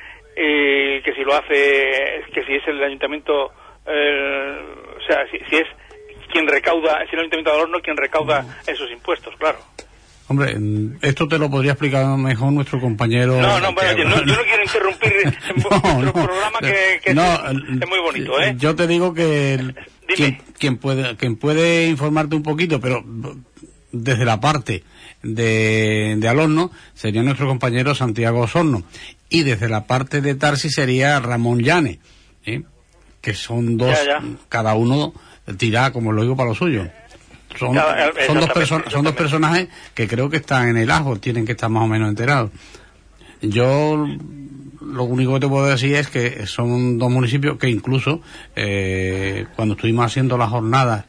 Que si lo hace, que si es el ayuntamiento, o sea, si es quien recauda, si el ayuntamiento de Alós no quien recauda esos impuestos, claro. Hombre, esto te lo podría explicar mejor nuestro compañero. Yo no quiero interrumpir nuestro programa que es muy bonito, ¿eh? Yo te digo que quien puede informarte un poquito, pero desde la parte de Alós sería nuestro compañero Santiago Osorno, y desde la parte de Tarsi sería Ramón Llanes, que son dos, cada uno tira, como lo digo, para lo suyo. Son dos personajes que creo que están en el ajo, tienen que estar más o menos enterados. Yo lo único que te puedo decir es que son dos municipios que incluso cuando estuvimos haciendo las jornadas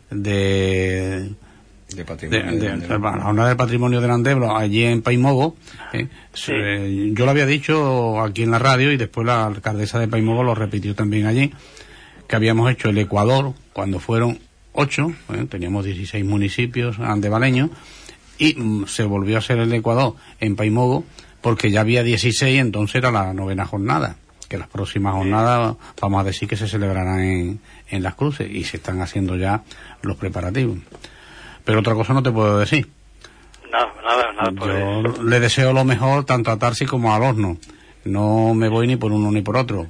la jornada del patrimonio del Andebro allí en Paimogo, yo lo había dicho aquí en la radio y después la alcaldesa de Paimogo lo repitió también allí, que habíamos hecho el Ecuador cuando fueron 8, teníamos 16 municipios andebaleños, y se volvió a hacer el Ecuador en Paimogo porque ya había 16, entonces era la 9ª jornada, que las próximas jornadas vamos a decir que se celebrarán en Las Cruces, y se están haciendo ya los preparativos. Pero otra cosa no te puedo decir. Nada. Yo le deseo lo mejor tanto a Tarsi como a Alós. No me voy ni por uno ni por otro.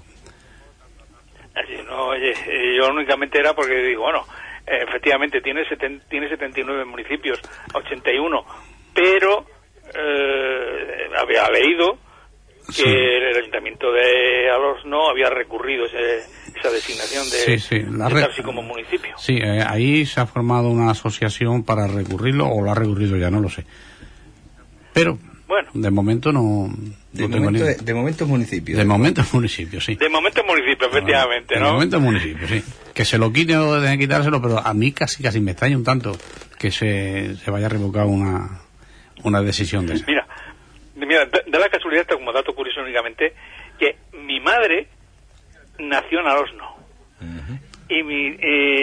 No, oye, yo únicamente era porque digo, bueno, efectivamente tiene 79 municipios, 81, pero había leído que el Ayuntamiento de Alós no había recurrido esa designación de Tarsi como municipio. Sí, ahí se ha formado una asociación para recurrirlo, o lo ha recurrido ya, no lo sé. Pero, bueno, de momento no... De momento es municipio. De momento es municipio, sí. De momento es municipio, efectivamente, ¿no? De momento es municipio, sí. Que se lo quite o dejen quitárselo, pero a mí casi me extraña un tanto que se vaya a revocar una una decisión de esa. Mira, da la casualidad, como dato curioso únicamente, que mi madre nació en Alosno. Y mi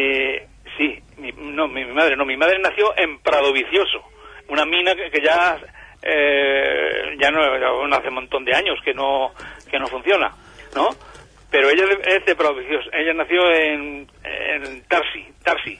madre nació en Prado Vicioso, una mina que ya no hace un montón de años que no funciona, ¿no? Pero ella es de Prado Vicioso, ella nació en Tarsi.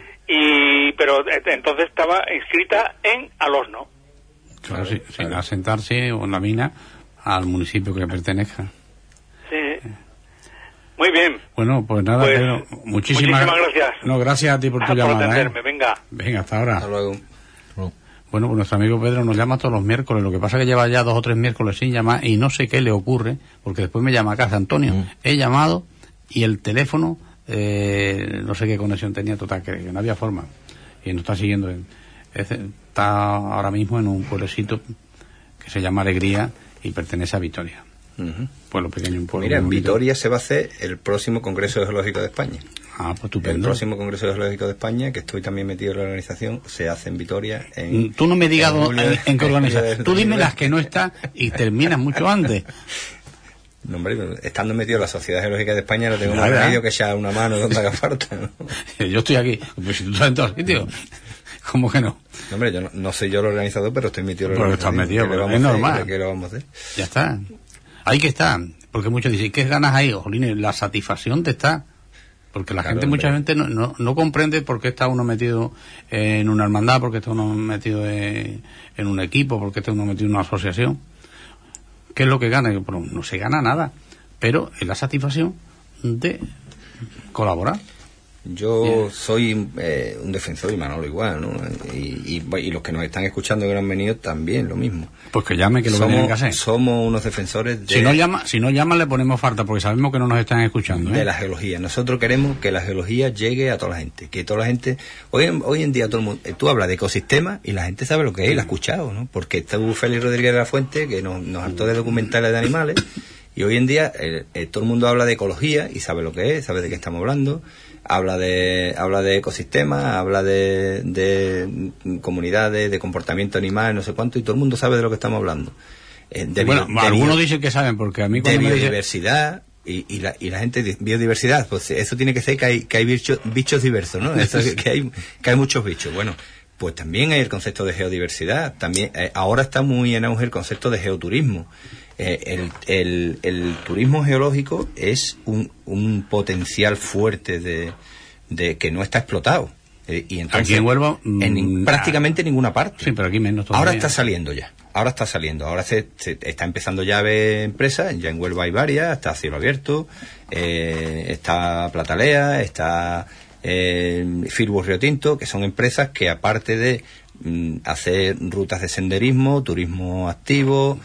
Pero entonces estaba inscrita en Alosno. Claro, sí, sin asentarse o en la mina al municipio que pertenezca. Sí. Muy bien. Bueno, pues nada, Pues, Pedro, muchísimas gracias. No, gracias a ti por tu llamada. Atenderme, venga. Venga, hasta ahora. Hasta luego. Bueno, pues nuestro amigo Pedro nos llama todos los miércoles. Lo que pasa es que lleva ya 2 o 3 miércoles sin llamar y no sé qué le ocurre, porque después me llama a casa Antonio. He llamado y el teléfono, no sé qué conexión tenía, total, que no había forma. Y nos está siguiendo. Está ahora mismo en un pueblecito que se llama Alegría y pertenece a Vitoria. Pueblo pequeño, un pueblo. Mira, en bonito. Vitoria se va a hacer el próximo Congreso Geológico de España. Ah, pues estupendo. El próximo Congreso Geológico de España, que estoy también metido en la organización, se hace en Vitoria. Tú no me digas en qué organizas. julio Tú dime de- las que no están y terminas mucho antes. No, hombre, estando metido en la Sociedad Geológica de España, no tengo más Nada. remedio que echar una mano donde haga falta, ¿no? Yo estoy aquí. Pues si tú estás en todos sitios. ¿Cómo que no? No, hombre, yo no soy yo el organizador, pero estoy metido en la Pero estás organización. metido, ¿Qué le pero vamos es a hacer? normal. ¿Qué le vamos a hacer? Ya está. Ahí que está. Porque muchos dicen, ¿qué ganas ahí? Jolines, la satisfacción te está. Porque la Claro, gente, hombre. mucha gente no comprende por qué está uno metido en una hermandad, por qué está uno metido en un equipo, por qué está uno metido en una asociación. ¿Qué es lo que gana? Bueno, no se gana nada, pero es la satisfacción de colaborar. Yo soy un defensor, y Manolo igual, ¿no? Y los que nos están escuchando que no han venido también lo mismo. Pues que llame, que lo que tienen que hacer. Somos unos defensores de, Si no llama le ponemos falta, porque sabemos que no nos están escuchando. de la geología. Nosotros queremos que la geología llegue a toda la gente, que toda la gente... Hoy en día todo el mundo, tú hablas de ecosistemas y la gente sabe lo que es, y la ha escuchado, ¿no? Porque está Félix Rodríguez de la Fuente, que nos hartó de documentales de animales, y hoy en día todo el mundo habla de ecología y sabe lo que es, sabe de qué estamos hablando. Habla de ecosistemas, habla de comunidades, de comportamiento animal, no sé cuánto, y todo el mundo sabe de lo que estamos hablando. Algunos dicen que saben, porque a mí de cuando me dicen... biodiversidad y la gente dice biodiversidad, pues eso tiene que ser que hay bichos diversos, ¿no? Eso, que hay muchos bichos. Bueno, pues también hay el concepto de geodiversidad. También ahora está muy en auge el concepto de geoturismo. El turismo geológico es un potencial fuerte de que no está explotado. Y entonces, aquí en Huelva prácticamente ninguna parte. Sí, pero aquí menos todavía. Ahora está saliendo ya. Ahora se está empezando ya a ver empresas. Ya en Huelva hay varias. Está Cielo Abierto, está Platalea, está Firbu Río Tinto, que son empresas que, aparte de hacer rutas de senderismo, turismo activo,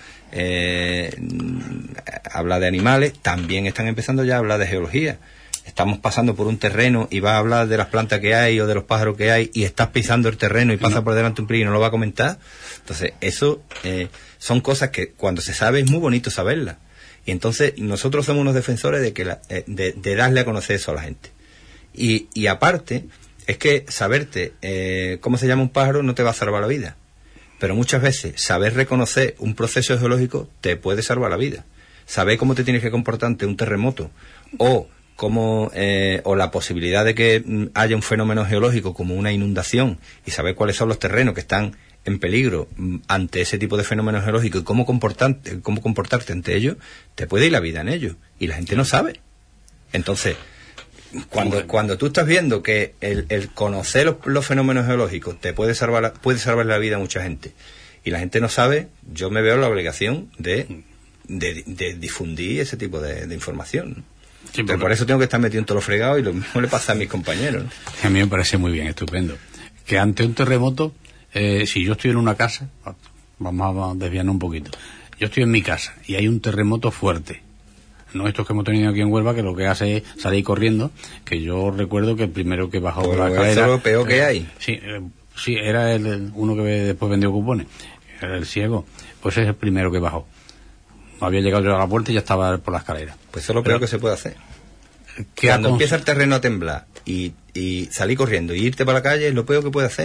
habla de animales, también están empezando ya a hablar de geología. Estamos pasando por un terreno y vas a hablar de las plantas que hay o de los pájaros que hay, y estás pisando el terreno y pasa por delante un PRI y no lo va a comentar. Entonces, eso son cosas que cuando se sabe es muy bonito saberlas. Y entonces nosotros somos unos defensores de darle a conocer eso a la gente. Y aparte, es que saberte cómo se llama un pájaro no te va a salvar la vida. Pero muchas veces saber reconocer un proceso geológico te puede salvar la vida. Saber cómo te tienes que comportar ante un terremoto o la posibilidad de que haya un fenómeno geológico como una inundación, y saber cuáles son los terrenos que están en peligro ante ese tipo de fenómenos geológicos y cómo comportarte ante ellos, te puede ir la vida en ellos. Y la gente no sabe. Entonces, cuando tú estás viendo que el conocer los fenómenos geológicos te puede salvar la vida a mucha gente, y la gente no sabe, yo me veo la obligación de difundir ese tipo de información. Sí, pero por eso tengo que estar metido en todo lo fregado, y lo mismo le pasa a mis compañeros, ¿no? A mí me parece muy bien, estupendo. Que ante un terremoto, si yo estoy en una casa, vamos a desviarnos un poquito, yo estoy en mi casa y hay un terremoto fuerte, no estos que hemos tenido aquí en Huelva, que lo que hace es salir corriendo, que yo recuerdo que el primero que bajó por la escalera... ¿Eso es lo peor que hay? Sí, era uno que después vendió cupones, era el ciego, pues es el primero que bajó. Había llegado yo a la puerta y ya estaba por la escalera. Pues eso es lo peor que se puede hacer. Cuando empieza el terreno a temblar y salir corriendo y irte para la calle es lo peor que puede hacer.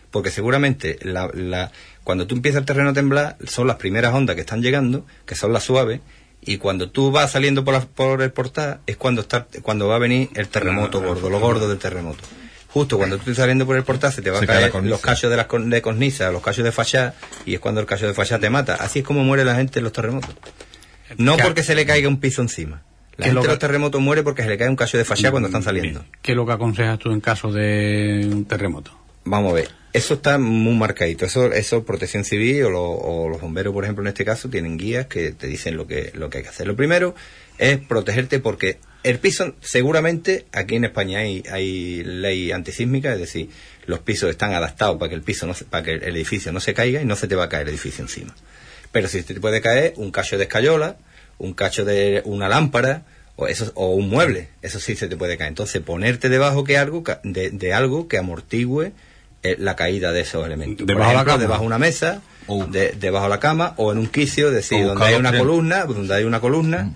porque seguramente cuando tú empiezas el terreno a temblar, son las primeras ondas que están llegando, que son las suaves, y cuando tú vas saliendo por el portal, es cuando va a venir el terremoto gordo, lo gordo del terremoto. Justo cuando tú estás saliendo por el portal se te va a caer los cachos de cornisa, los cachos de fachada, y es cuando el cacho de fachada te mata. Así es como muere la gente en los terremotos. No porque se le caiga un piso encima. La gente en los terremotos muere porque se le cae un cacho de fachada cuando están saliendo. ¿Qué es lo que aconsejas tú en caso de un terremoto? Vamos a ver, eso está muy marcadito. Eso Protección Civil o los bomberos, por ejemplo, en este caso, tienen guías que te dicen lo que hay que hacer. Lo primero es protegerte, porque el piso, seguramente, aquí en España hay ley antisísmica, es decir, los pisos están adaptados para que el edificio no se caiga y no se te va a caer el edificio encima. Pero si te puede caer un cacho de escayola, un cacho de una lámpara o un mueble, eso sí se te puede caer. Entonces, ponerte debajo de algo que amortigüe la caída de esos elementos. Debajo de la cama, debajo de una mesa, debajo de la cama, o en un quicio, es decir, donde hay una columna,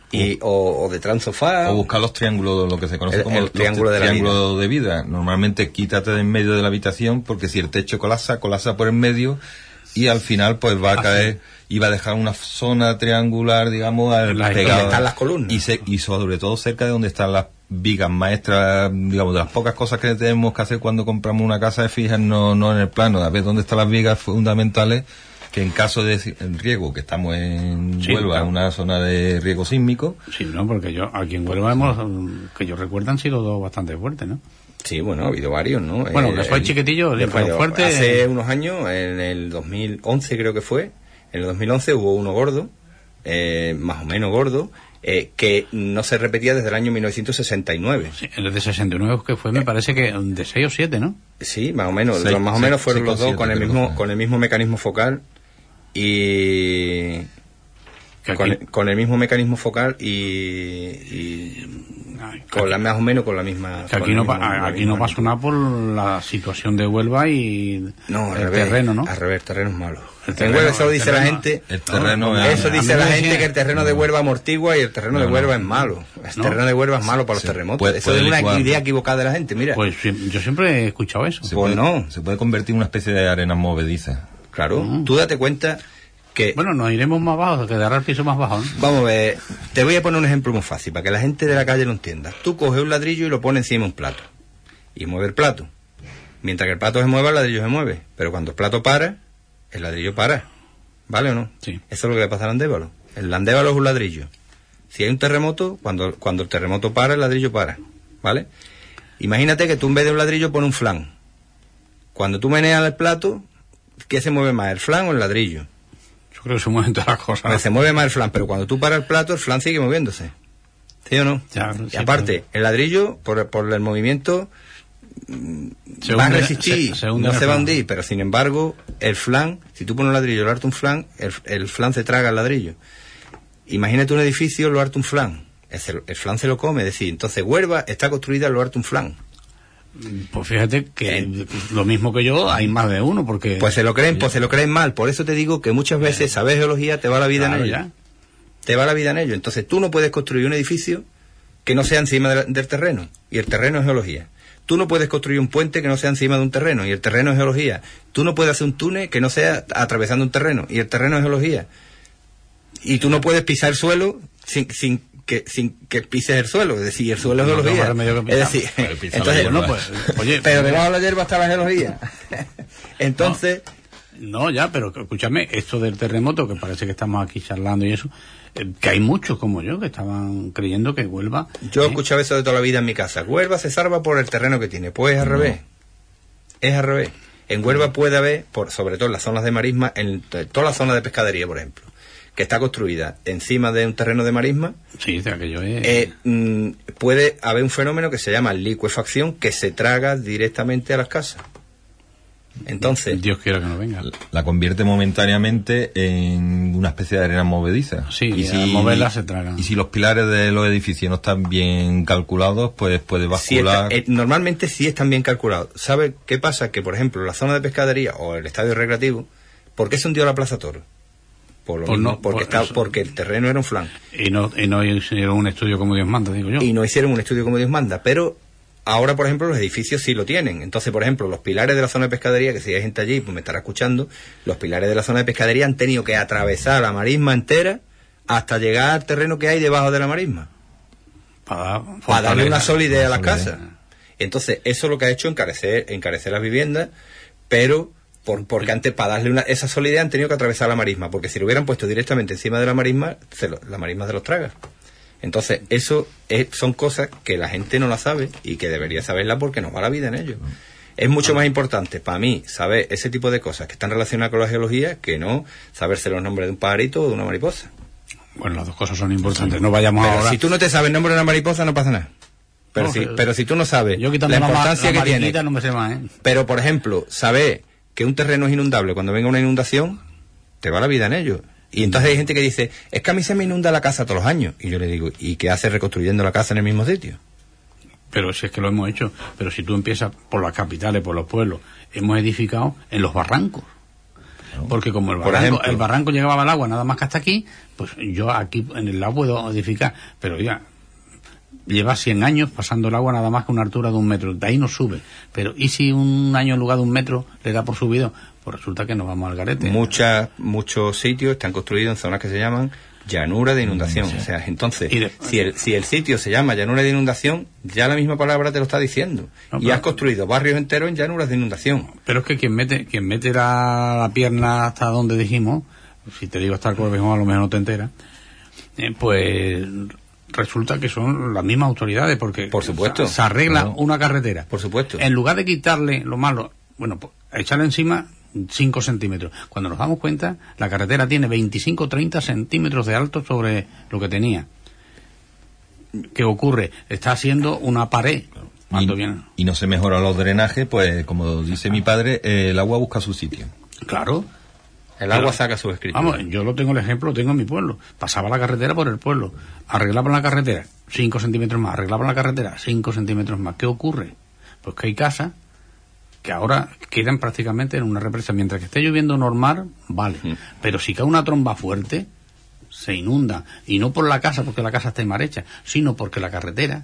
o detrás de un sofá. O buscar los triángulos, lo que se conoce como el triángulo de vida. Normalmente quítate de en medio de la habitación, porque si el techo colapsa por en medio, y al final pues va a caer y va a dejar una zona triangular, digamos, pegada, están las columnas, y sobre todo cerca de donde están las vigas maestras, digamos, de las pocas cosas que tenemos que hacer cuando compramos una casa, es fijarnos no en el plano, a ver dónde están las vigas fundamentales, que en caso de riesgo, que estamos en Huelva, claro, una zona de riesgo sísmico. Sí, no, porque aquí en Huelva que yo recuerdo, han sido dos bastante fuertes, ¿no? Sí, bueno, ha habido varios, ¿no? Bueno, que fue chiquitillo, fue fuerte. Hace unos años, en el 2011 creo que fue, en el 2011 hubo uno gordo, más o menos gordo, que no se repetía desde el año 1969. Sí, el de 69 que fue, me parece que de 6 o 7, ¿no? Sí, más o menos, más o menos fueron los dos, con el mismo mecanismo focal y... Con el mismo mecanismo focal y más o menos con la misma... Aquí no pasa nada por la situación de Huelva y el terreno, ¿no? Al revés, el terreno es malo. En Huelva eso dice la gente... Eso dice la gente, que el terreno de Huelva amortigua y el terreno de Huelva es malo. El terreno de Huelva es malo para los terremotos. Eso es una idea equivocada de la gente, mira. Pues yo siempre he escuchado eso. Se puede convertir en una especie de arena movediza. Claro, tú date cuenta... Bueno, nos iremos más bajo, quedará el piso más bajo, ¿no? Vamos a ver, te voy a poner un ejemplo muy fácil, para que la gente de la calle lo entienda. Tú coges un ladrillo y lo pones encima de un plato, y mueve el plato. Mientras que el plato se mueva, el ladrillo se mueve. Pero cuando el plato para, el ladrillo para. ¿Vale o no? Sí. Eso es lo que le pasa al Andévalo. El Andévalo es un ladrillo. Si hay un terremoto, cuando el terremoto para, el ladrillo para. ¿Vale? Imagínate que tú en vez de un ladrillo pones un flan. Cuando tú meneas el plato, ¿qué se mueve más, el flan o el ladrillo? Yo creo que se mueven todas las cosas. Pues se mueve más el flan, pero cuando tú paras el plato, el flan sigue moviéndose. ¿Sí o no? Ya, y aparte, el ladrillo, por el movimiento, va a resistir, no se va a hundir, pero sin embargo, el flan, si tú pones un ladrillo y lo hartas un flan, el flan se traga el ladrillo. Imagínate un edificio, lo harta un flan. El flan se lo come, es decir, entonces Huelva está construida en lo harta un flan. Pues fíjate que lo mismo que yo, hay más de uno, porque... Pues se lo creen mal, por eso te digo que muchas veces saber geología te va la vida en ello. Te va la vida en ello. Entonces tú no puedes construir un edificio que no sea encima del terreno, y el terreno es geología. Tú no puedes construir un puente que no sea encima de un terreno, y el terreno es geología. Tú no puedes hacer un túnel que no sea atravesando un terreno, y el terreno es geología. Y tú no puedes pisar el suelo sin que pises el suelo, es decir, el suelo es geología. Es decir, entonces, oye, pero debajo de la hierba está la geología. Entonces... No, ya, pero escúchame, esto del terremoto, que parece que estamos aquí charlando y eso, que hay muchos como yo que estaban creyendo que Huelva... Yo he escuchado eso de toda la vida en mi casa. Huelva se salva por el terreno que tiene. Pues es al revés. Es al revés. En Huelva puede haber, sobre todo en las zonas de marisma, en toda la zona de pescadería, por ejemplo, que está construida encima de un terreno de marisma, sí, aquello es... puede haber un fenómeno que se llama licuefacción, que se traga directamente a las casas. Entonces, Dios quiera que no venga. La convierte momentáneamente en una especie de arena movediza. Sí, y si moverla se traga. Y si los pilares de los edificios no están bien calculados, pues puede bascular. Normalmente sí están bien calculados. ¿Sabe qué pasa? Que, por ejemplo, la zona de pescadería o el estadio recreativo, ¿por qué se hundió la Plaza Toro? Por lo mismo, porque el terreno era un flan. Y no hicieron un estudio como Dios manda, digo yo. Y no hicieron un estudio como Dios manda, pero Ahora, por ejemplo, los edificios sí lo tienen. Entonces, por ejemplo, los pilares de la zona de pescadería, que si hay gente allí, pues me estará escuchando, los pilares de la zona de pescadería han tenido que atravesar la marisma entera hasta llegar al terreno que hay debajo de la marisma. Para darle una solidez a las casas. Entonces, eso lo que ha hecho encarecer las viviendas, pero porque antes, para darle esa solidez, han tenido que atravesar la marisma, porque si lo hubieran puesto directamente encima de la marisma, la marisma se los traga. Entonces, eso son cosas que la gente no la sabe y que debería saberla porque nos va la vida en ello. Es mucho más importante para mí saber ese tipo de cosas que están relacionadas con la geología que no saberse los nombres de un pajarito o de una mariposa. Bueno, las dos cosas son importantes. No vayamos ahora... Si tú no te sabes el nombre de una mariposa, no pasa nada. Pero si tú no sabes la importancia que tiene... No me sé más, ¿eh? Pero, por ejemplo, saber que un terreno es inundable cuando venga una inundación, te va la vida en ello. Y entonces hay gente que dice, es que a mí se me inunda la casa todos los años. Y yo le digo, ¿y qué haces reconstruyendo la casa en el mismo sitio? Pero si es que lo hemos hecho. Pero si tú empiezas por las capitales, por los pueblos, hemos edificado en los barrancos. Porque como el barranco llegaba al agua nada más que hasta aquí, pues yo aquí en el lado puedo edificar. Pero ya, lleva 100 años pasando el agua nada más que una altura de 1 metro. De ahí no sube. Pero ¿y si un año en lugar de 1 metro le da por subido? Pues resulta que nos vamos al garete. Muchos sitios están construidos en zonas que se llaman llanura de inundación. Sí. O sea, entonces, si el sitio se llama llanura de inundación, ya la misma palabra te lo está diciendo. Y has construido barrios enteros en llanuras de inundación. Pero es que quien mete la pierna hasta donde dijimos, si te digo hasta el Corvejón a lo mejor no te enteras, pues resulta que son las mismas autoridades, porque por supuesto, se arregla una carretera. Por supuesto. En lugar de quitarle lo malo, bueno, pues echarle encima 5 centímetros. Cuando nos damos cuenta, la carretera tiene 25 o 30 centímetros de alto sobre lo que tenía. ¿Qué ocurre? Está haciendo una pared. Y no se mejoran los drenajes, pues como dice mi padre, el agua busca su sitio. Claro. El agua saca su escritura. Vamos, yo lo tengo el ejemplo, lo tengo en mi pueblo. Pasaba la carretera por el pueblo. Arreglaban la carretera 5 centímetros más. Arreglaban la carretera 5 centímetros más. ¿Qué ocurre? Pues que hay casas que ahora quedan prácticamente en una represa. Mientras que esté lloviendo normal, vale. Pero si cae una tromba fuerte, se inunda. Y no por la casa, porque la casa está mal hecha, sino porque la carretera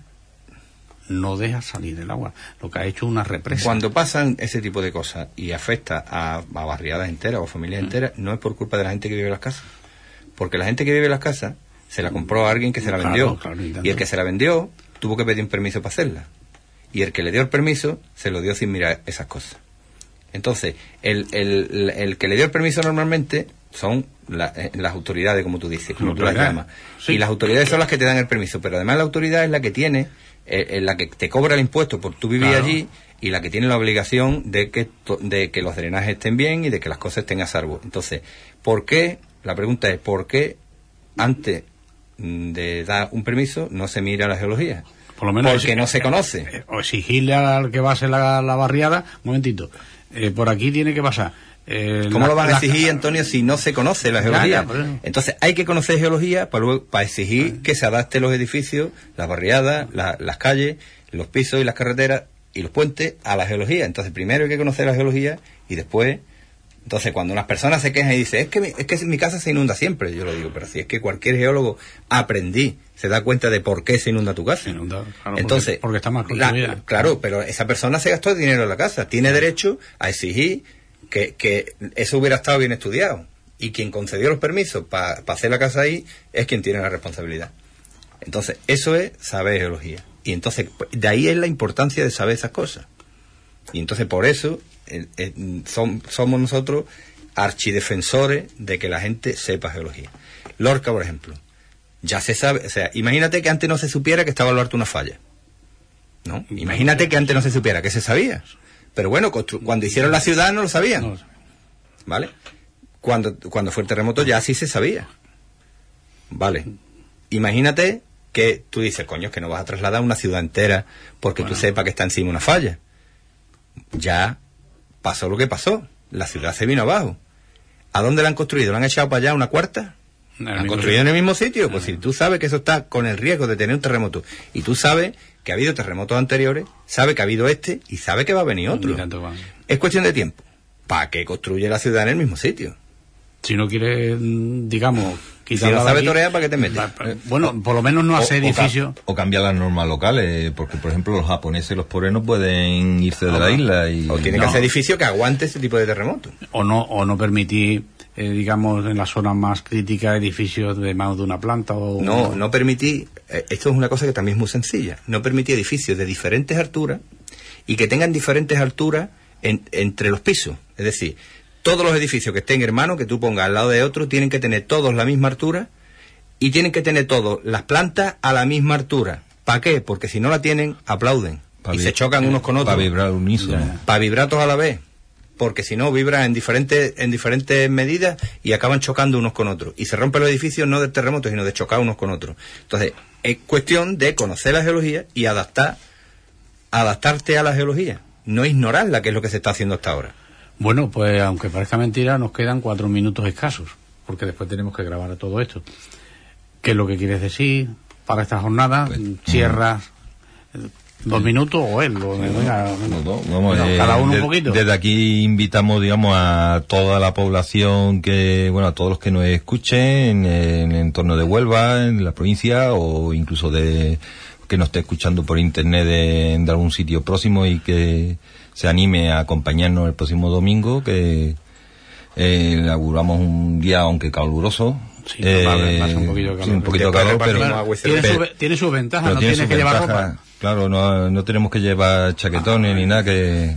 no deja salir el agua. Lo que ha hecho una represa. Cuando pasan ese tipo de cosas y afecta a barriadas enteras o familias enteras, no es por culpa de la gente que vive en las casas. Porque la gente que vive en las casas se la compró a alguien que se la vendió. Claro, y el que se la vendió tuvo que pedir un permiso para hacerla. Y el que le dio el permiso, se lo dio sin mirar esas cosas. Entonces, el que le dio el permiso normalmente son las autoridades, como tú dices, como tú las llamas. Sí. Y las autoridades son las que te dan el permiso, pero además la autoridad es la que tiene, la que te cobra el impuesto por tú vivir allí, y la que tiene la obligación de que los drenajes estén bien y de que las cosas estén a salvo. Entonces, ¿por qué? La pregunta es, ¿por qué antes de dar un permiso no se mira la geología? Por lo menos porque no se conoce. O exigirle al que va a hacer la barriada, un momentito, por aquí tiene que pasar. ¿Cómo lo van a exigir, Antonio, si no se conoce la geología? Entonces hay que conocer geología para exigir que se adapten los edificios, las barriadas, las calles, los pisos y las carreteras y los puentes a la geología. Entonces primero hay que conocer la geología y después... Entonces, cuando las personas se quejan y dicen, es que mi casa se inunda siempre, yo lo digo, pero si es que cualquier geólogo se da cuenta de por qué se inunda tu casa. Claro, entonces, porque está mal construida. Claro, pero esa persona se gastó el dinero en la casa, tiene derecho a exigir que eso hubiera estado bien estudiado. Y quien concedió los permisos para hacer la casa ahí es quien tiene la responsabilidad. Entonces, eso es saber geología. Y entonces, de ahí es la importancia de saber esas cosas. Y entonces, por eso... somos nosotros archidefensores de que la gente sepa geología. Lorca, por ejemplo, ya se sabe, o sea, imagínate que antes no se supiera que estaba Lorca una falla, ¿no? Imagínate que antes no se supiera, que se sabía, pero bueno, cuando hicieron la ciudad no lo sabían, ¿vale? Cuando fue el terremoto ya sí se sabía, ¿vale? Imagínate que tú dices, coño, que no vas a trasladar una ciudad entera porque tú sepas que está encima una falla. Ya pasó lo que pasó, la ciudad se vino abajo. ¿A dónde la han construido? ¿La han echado para allá una cuarta? ¿La han construido en el mismo sitio? Pues si tú sabes que eso está con el riesgo de tener un terremoto, y tú sabes que ha habido terremotos anteriores, sabes que ha habido este, y sabes que va a venir otro. Es cuestión de tiempo. ¿Para qué construye la ciudad en el mismo sitio? Si no quiere, digamos, Si no sabes torear, ¿para qué te metes? Bueno, por lo menos no hace edificios. O cambiar las normas locales, porque por ejemplo los japoneses y los coreanos pueden irse de la isla. O tienen que hacer edificios que aguante ese tipo de terremotos. O no permitir, digamos, en la zona más crítica, edificios de más de una planta. No permitir, esto es una cosa que también es muy sencilla, no permitir edificios de diferentes alturas y que tengan diferentes alturas entre los pisos. Es decir, todos los edificios que estén hermanos, que tú pongas al lado de otro, tienen que tener todos la misma altura y tienen que tener todos las plantas a la misma altura. ¿Para qué? Porque si no la tienen, aplauden y se chocan unos con otros. Para vibrar unísono. Para vibrar todos a la vez. Porque si no, vibran en diferentes medidas y acaban chocando unos con otros. Y se rompen los edificios no de terremotos, sino de chocar unos con otros. Entonces, es cuestión de conocer la geología y adaptarte a la geología. No ignorarla, que es lo que se está haciendo hasta ahora. Bueno, pues aunque parezca mentira, nos quedan 4 minutos escasos, porque después tenemos que grabar todo esto. ¿Qué es lo que quieres decir para esta jornada? ¿Cierras 2 minutos o él? Cada uno un poquito. Desde aquí invitamos, digamos, a toda la población a todos los que nos escuchen en el entorno de Huelva, en la provincia, o incluso que nos esté escuchando por internet de algún sitio próximo y que se anime a acompañarnos el próximo domingo, que inauguramos un día, aunque caluroso. Sí, un poquito calor, pero tiene sus ventajas, no tienes que llevar ropa. Claro, no tenemos que llevar chaquetones ni nada,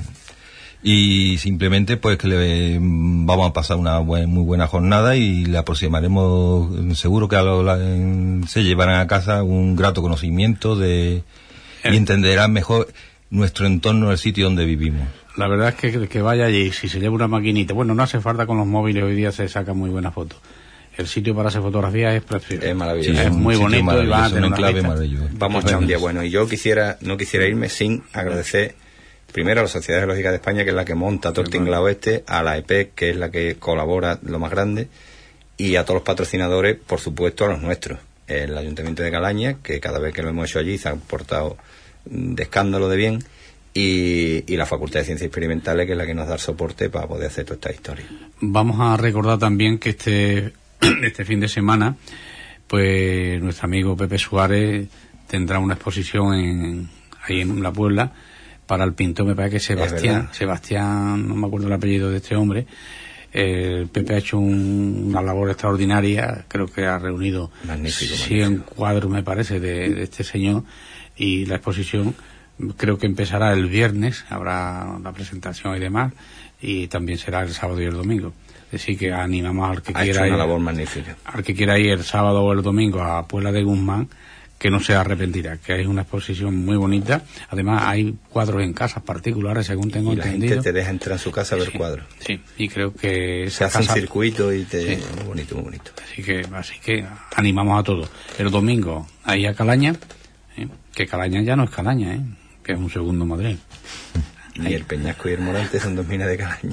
y simplemente pues que vamos a pasar una muy buena jornada y le aproximaremos, seguro que se llevarán a casa un grato conocimiento y entenderán mejor nuestro entorno, el sitio donde vivimos. La verdad es que vaya allí, si se lleva una maquinita, bueno, no hace falta, con los móviles hoy día se sacan muy buenas fotos. El sitio para hacer fotografías es precioso. Es maravilloso. Es muy bonito y va a tener una clave maravillosa. Vamos a echar un día bueno. Y yo no quisiera irme sin agradecer primero a la Sociedad Geológica de España, que es la que monta todo el tinglado a la EPEC, que es la que colabora lo más grande, y a todos los patrocinadores, por supuesto a los nuestros. El Ayuntamiento de Calaña, que cada vez que lo hemos hecho allí se han portado de escándalo de bien, y la Facultad de Ciencias Experimentales, que es la que nos da el soporte para poder hacer toda esta historia. Vamos a recordar también que este fin de semana, pues nuestro amigo Pepe Suárez tendrá una exposición ahí en La Puebla para el pintor, me parece que Sebastián, no me acuerdo el apellido de este hombre. Pepe ha hecho una labor extraordinaria, creo que ha reunido 100 cuadros, me parece, de este señor, y la exposición creo que empezará el viernes, habrá la presentación y demás, y también será el sábado y el domingo. Así que animamos al que quiera ir, labor magnífica. Al que quiera ir el sábado o el domingo a Puebla de Guzmán, que no se arrepentirá, que es una exposición muy bonita. Además hay cuadros en casas particulares, según tengo entendido. La gente te deja entrar en su casa a ver cuadros. Sí, y creo que se hace un circuito y muy bonito, muy bonito. Así que animamos a todos. El domingo ahí a Calaña, que Calaña ya no es Calaña, que es un segundo Madrid. Y el Peñasco y el Morante son 2 minas de Calaña.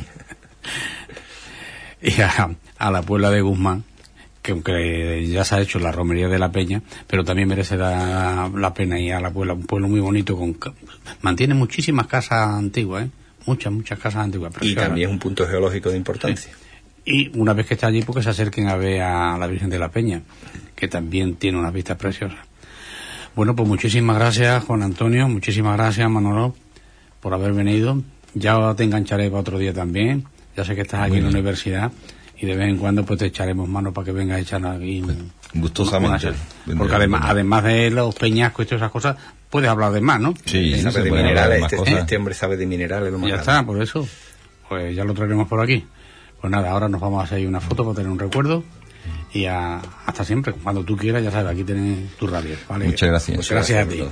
Y a la Puebla de Guzmán, que aunque ya se ha hecho la romería de la Peña, pero también merece la pena ir a la Puebla, un pueblo muy bonito, mantiene muchísimas casas antiguas, muchas casas antiguas. Y también es un punto geológico de importancia. Sí. Y una vez que está allí, porque se acerquen a ver a la Virgen de la Peña, que también tiene unas vistas preciosas. Bueno, pues muchísimas gracias, Juan Antonio, muchísimas gracias, Manolo, por haber venido. Ya te engancharé para otro día también. Ya sé que estás aquí en la universidad y de vez en cuando pues te echaremos mano para que vengas a echarnos aquí gustosamente. Porque además de los peñascos y todas esas cosas, puedes hablar de más, ¿no? Sí, sabe de minerales. Este hombre sabe de minerales. Ya está, por eso. Pues ya lo traeremos por aquí. Pues nada, ahora nos vamos a hacer una foto para tener un recuerdo. Y hasta siempre, cuando tú quieras, ya sabes, aquí tienes tu radio, ¿vale? Muchas gracias. Muchas gracias a ti.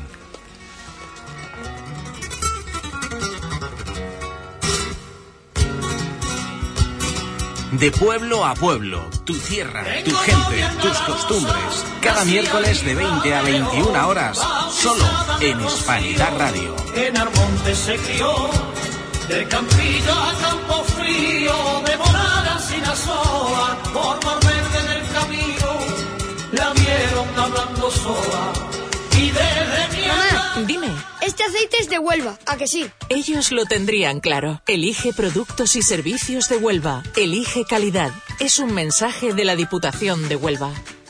De pueblo a pueblo, tu tierra, tu gente, tus costumbres. Cada miércoles de 20 a 21 horas, solo en Hispanidad Radio. En Armonte se crió, de Campillo a Campo Frío, de Morada sin Azoa, por Mar Verde del camino, la vieron hablando sola. Y desde mi Mamá, dime, Este aceite es de Huelva, ¿a que sí? Ellos lo tendrían claro. Elige productos y servicios de Huelva. Elige calidad. Es un mensaje de la Diputación de Huelva.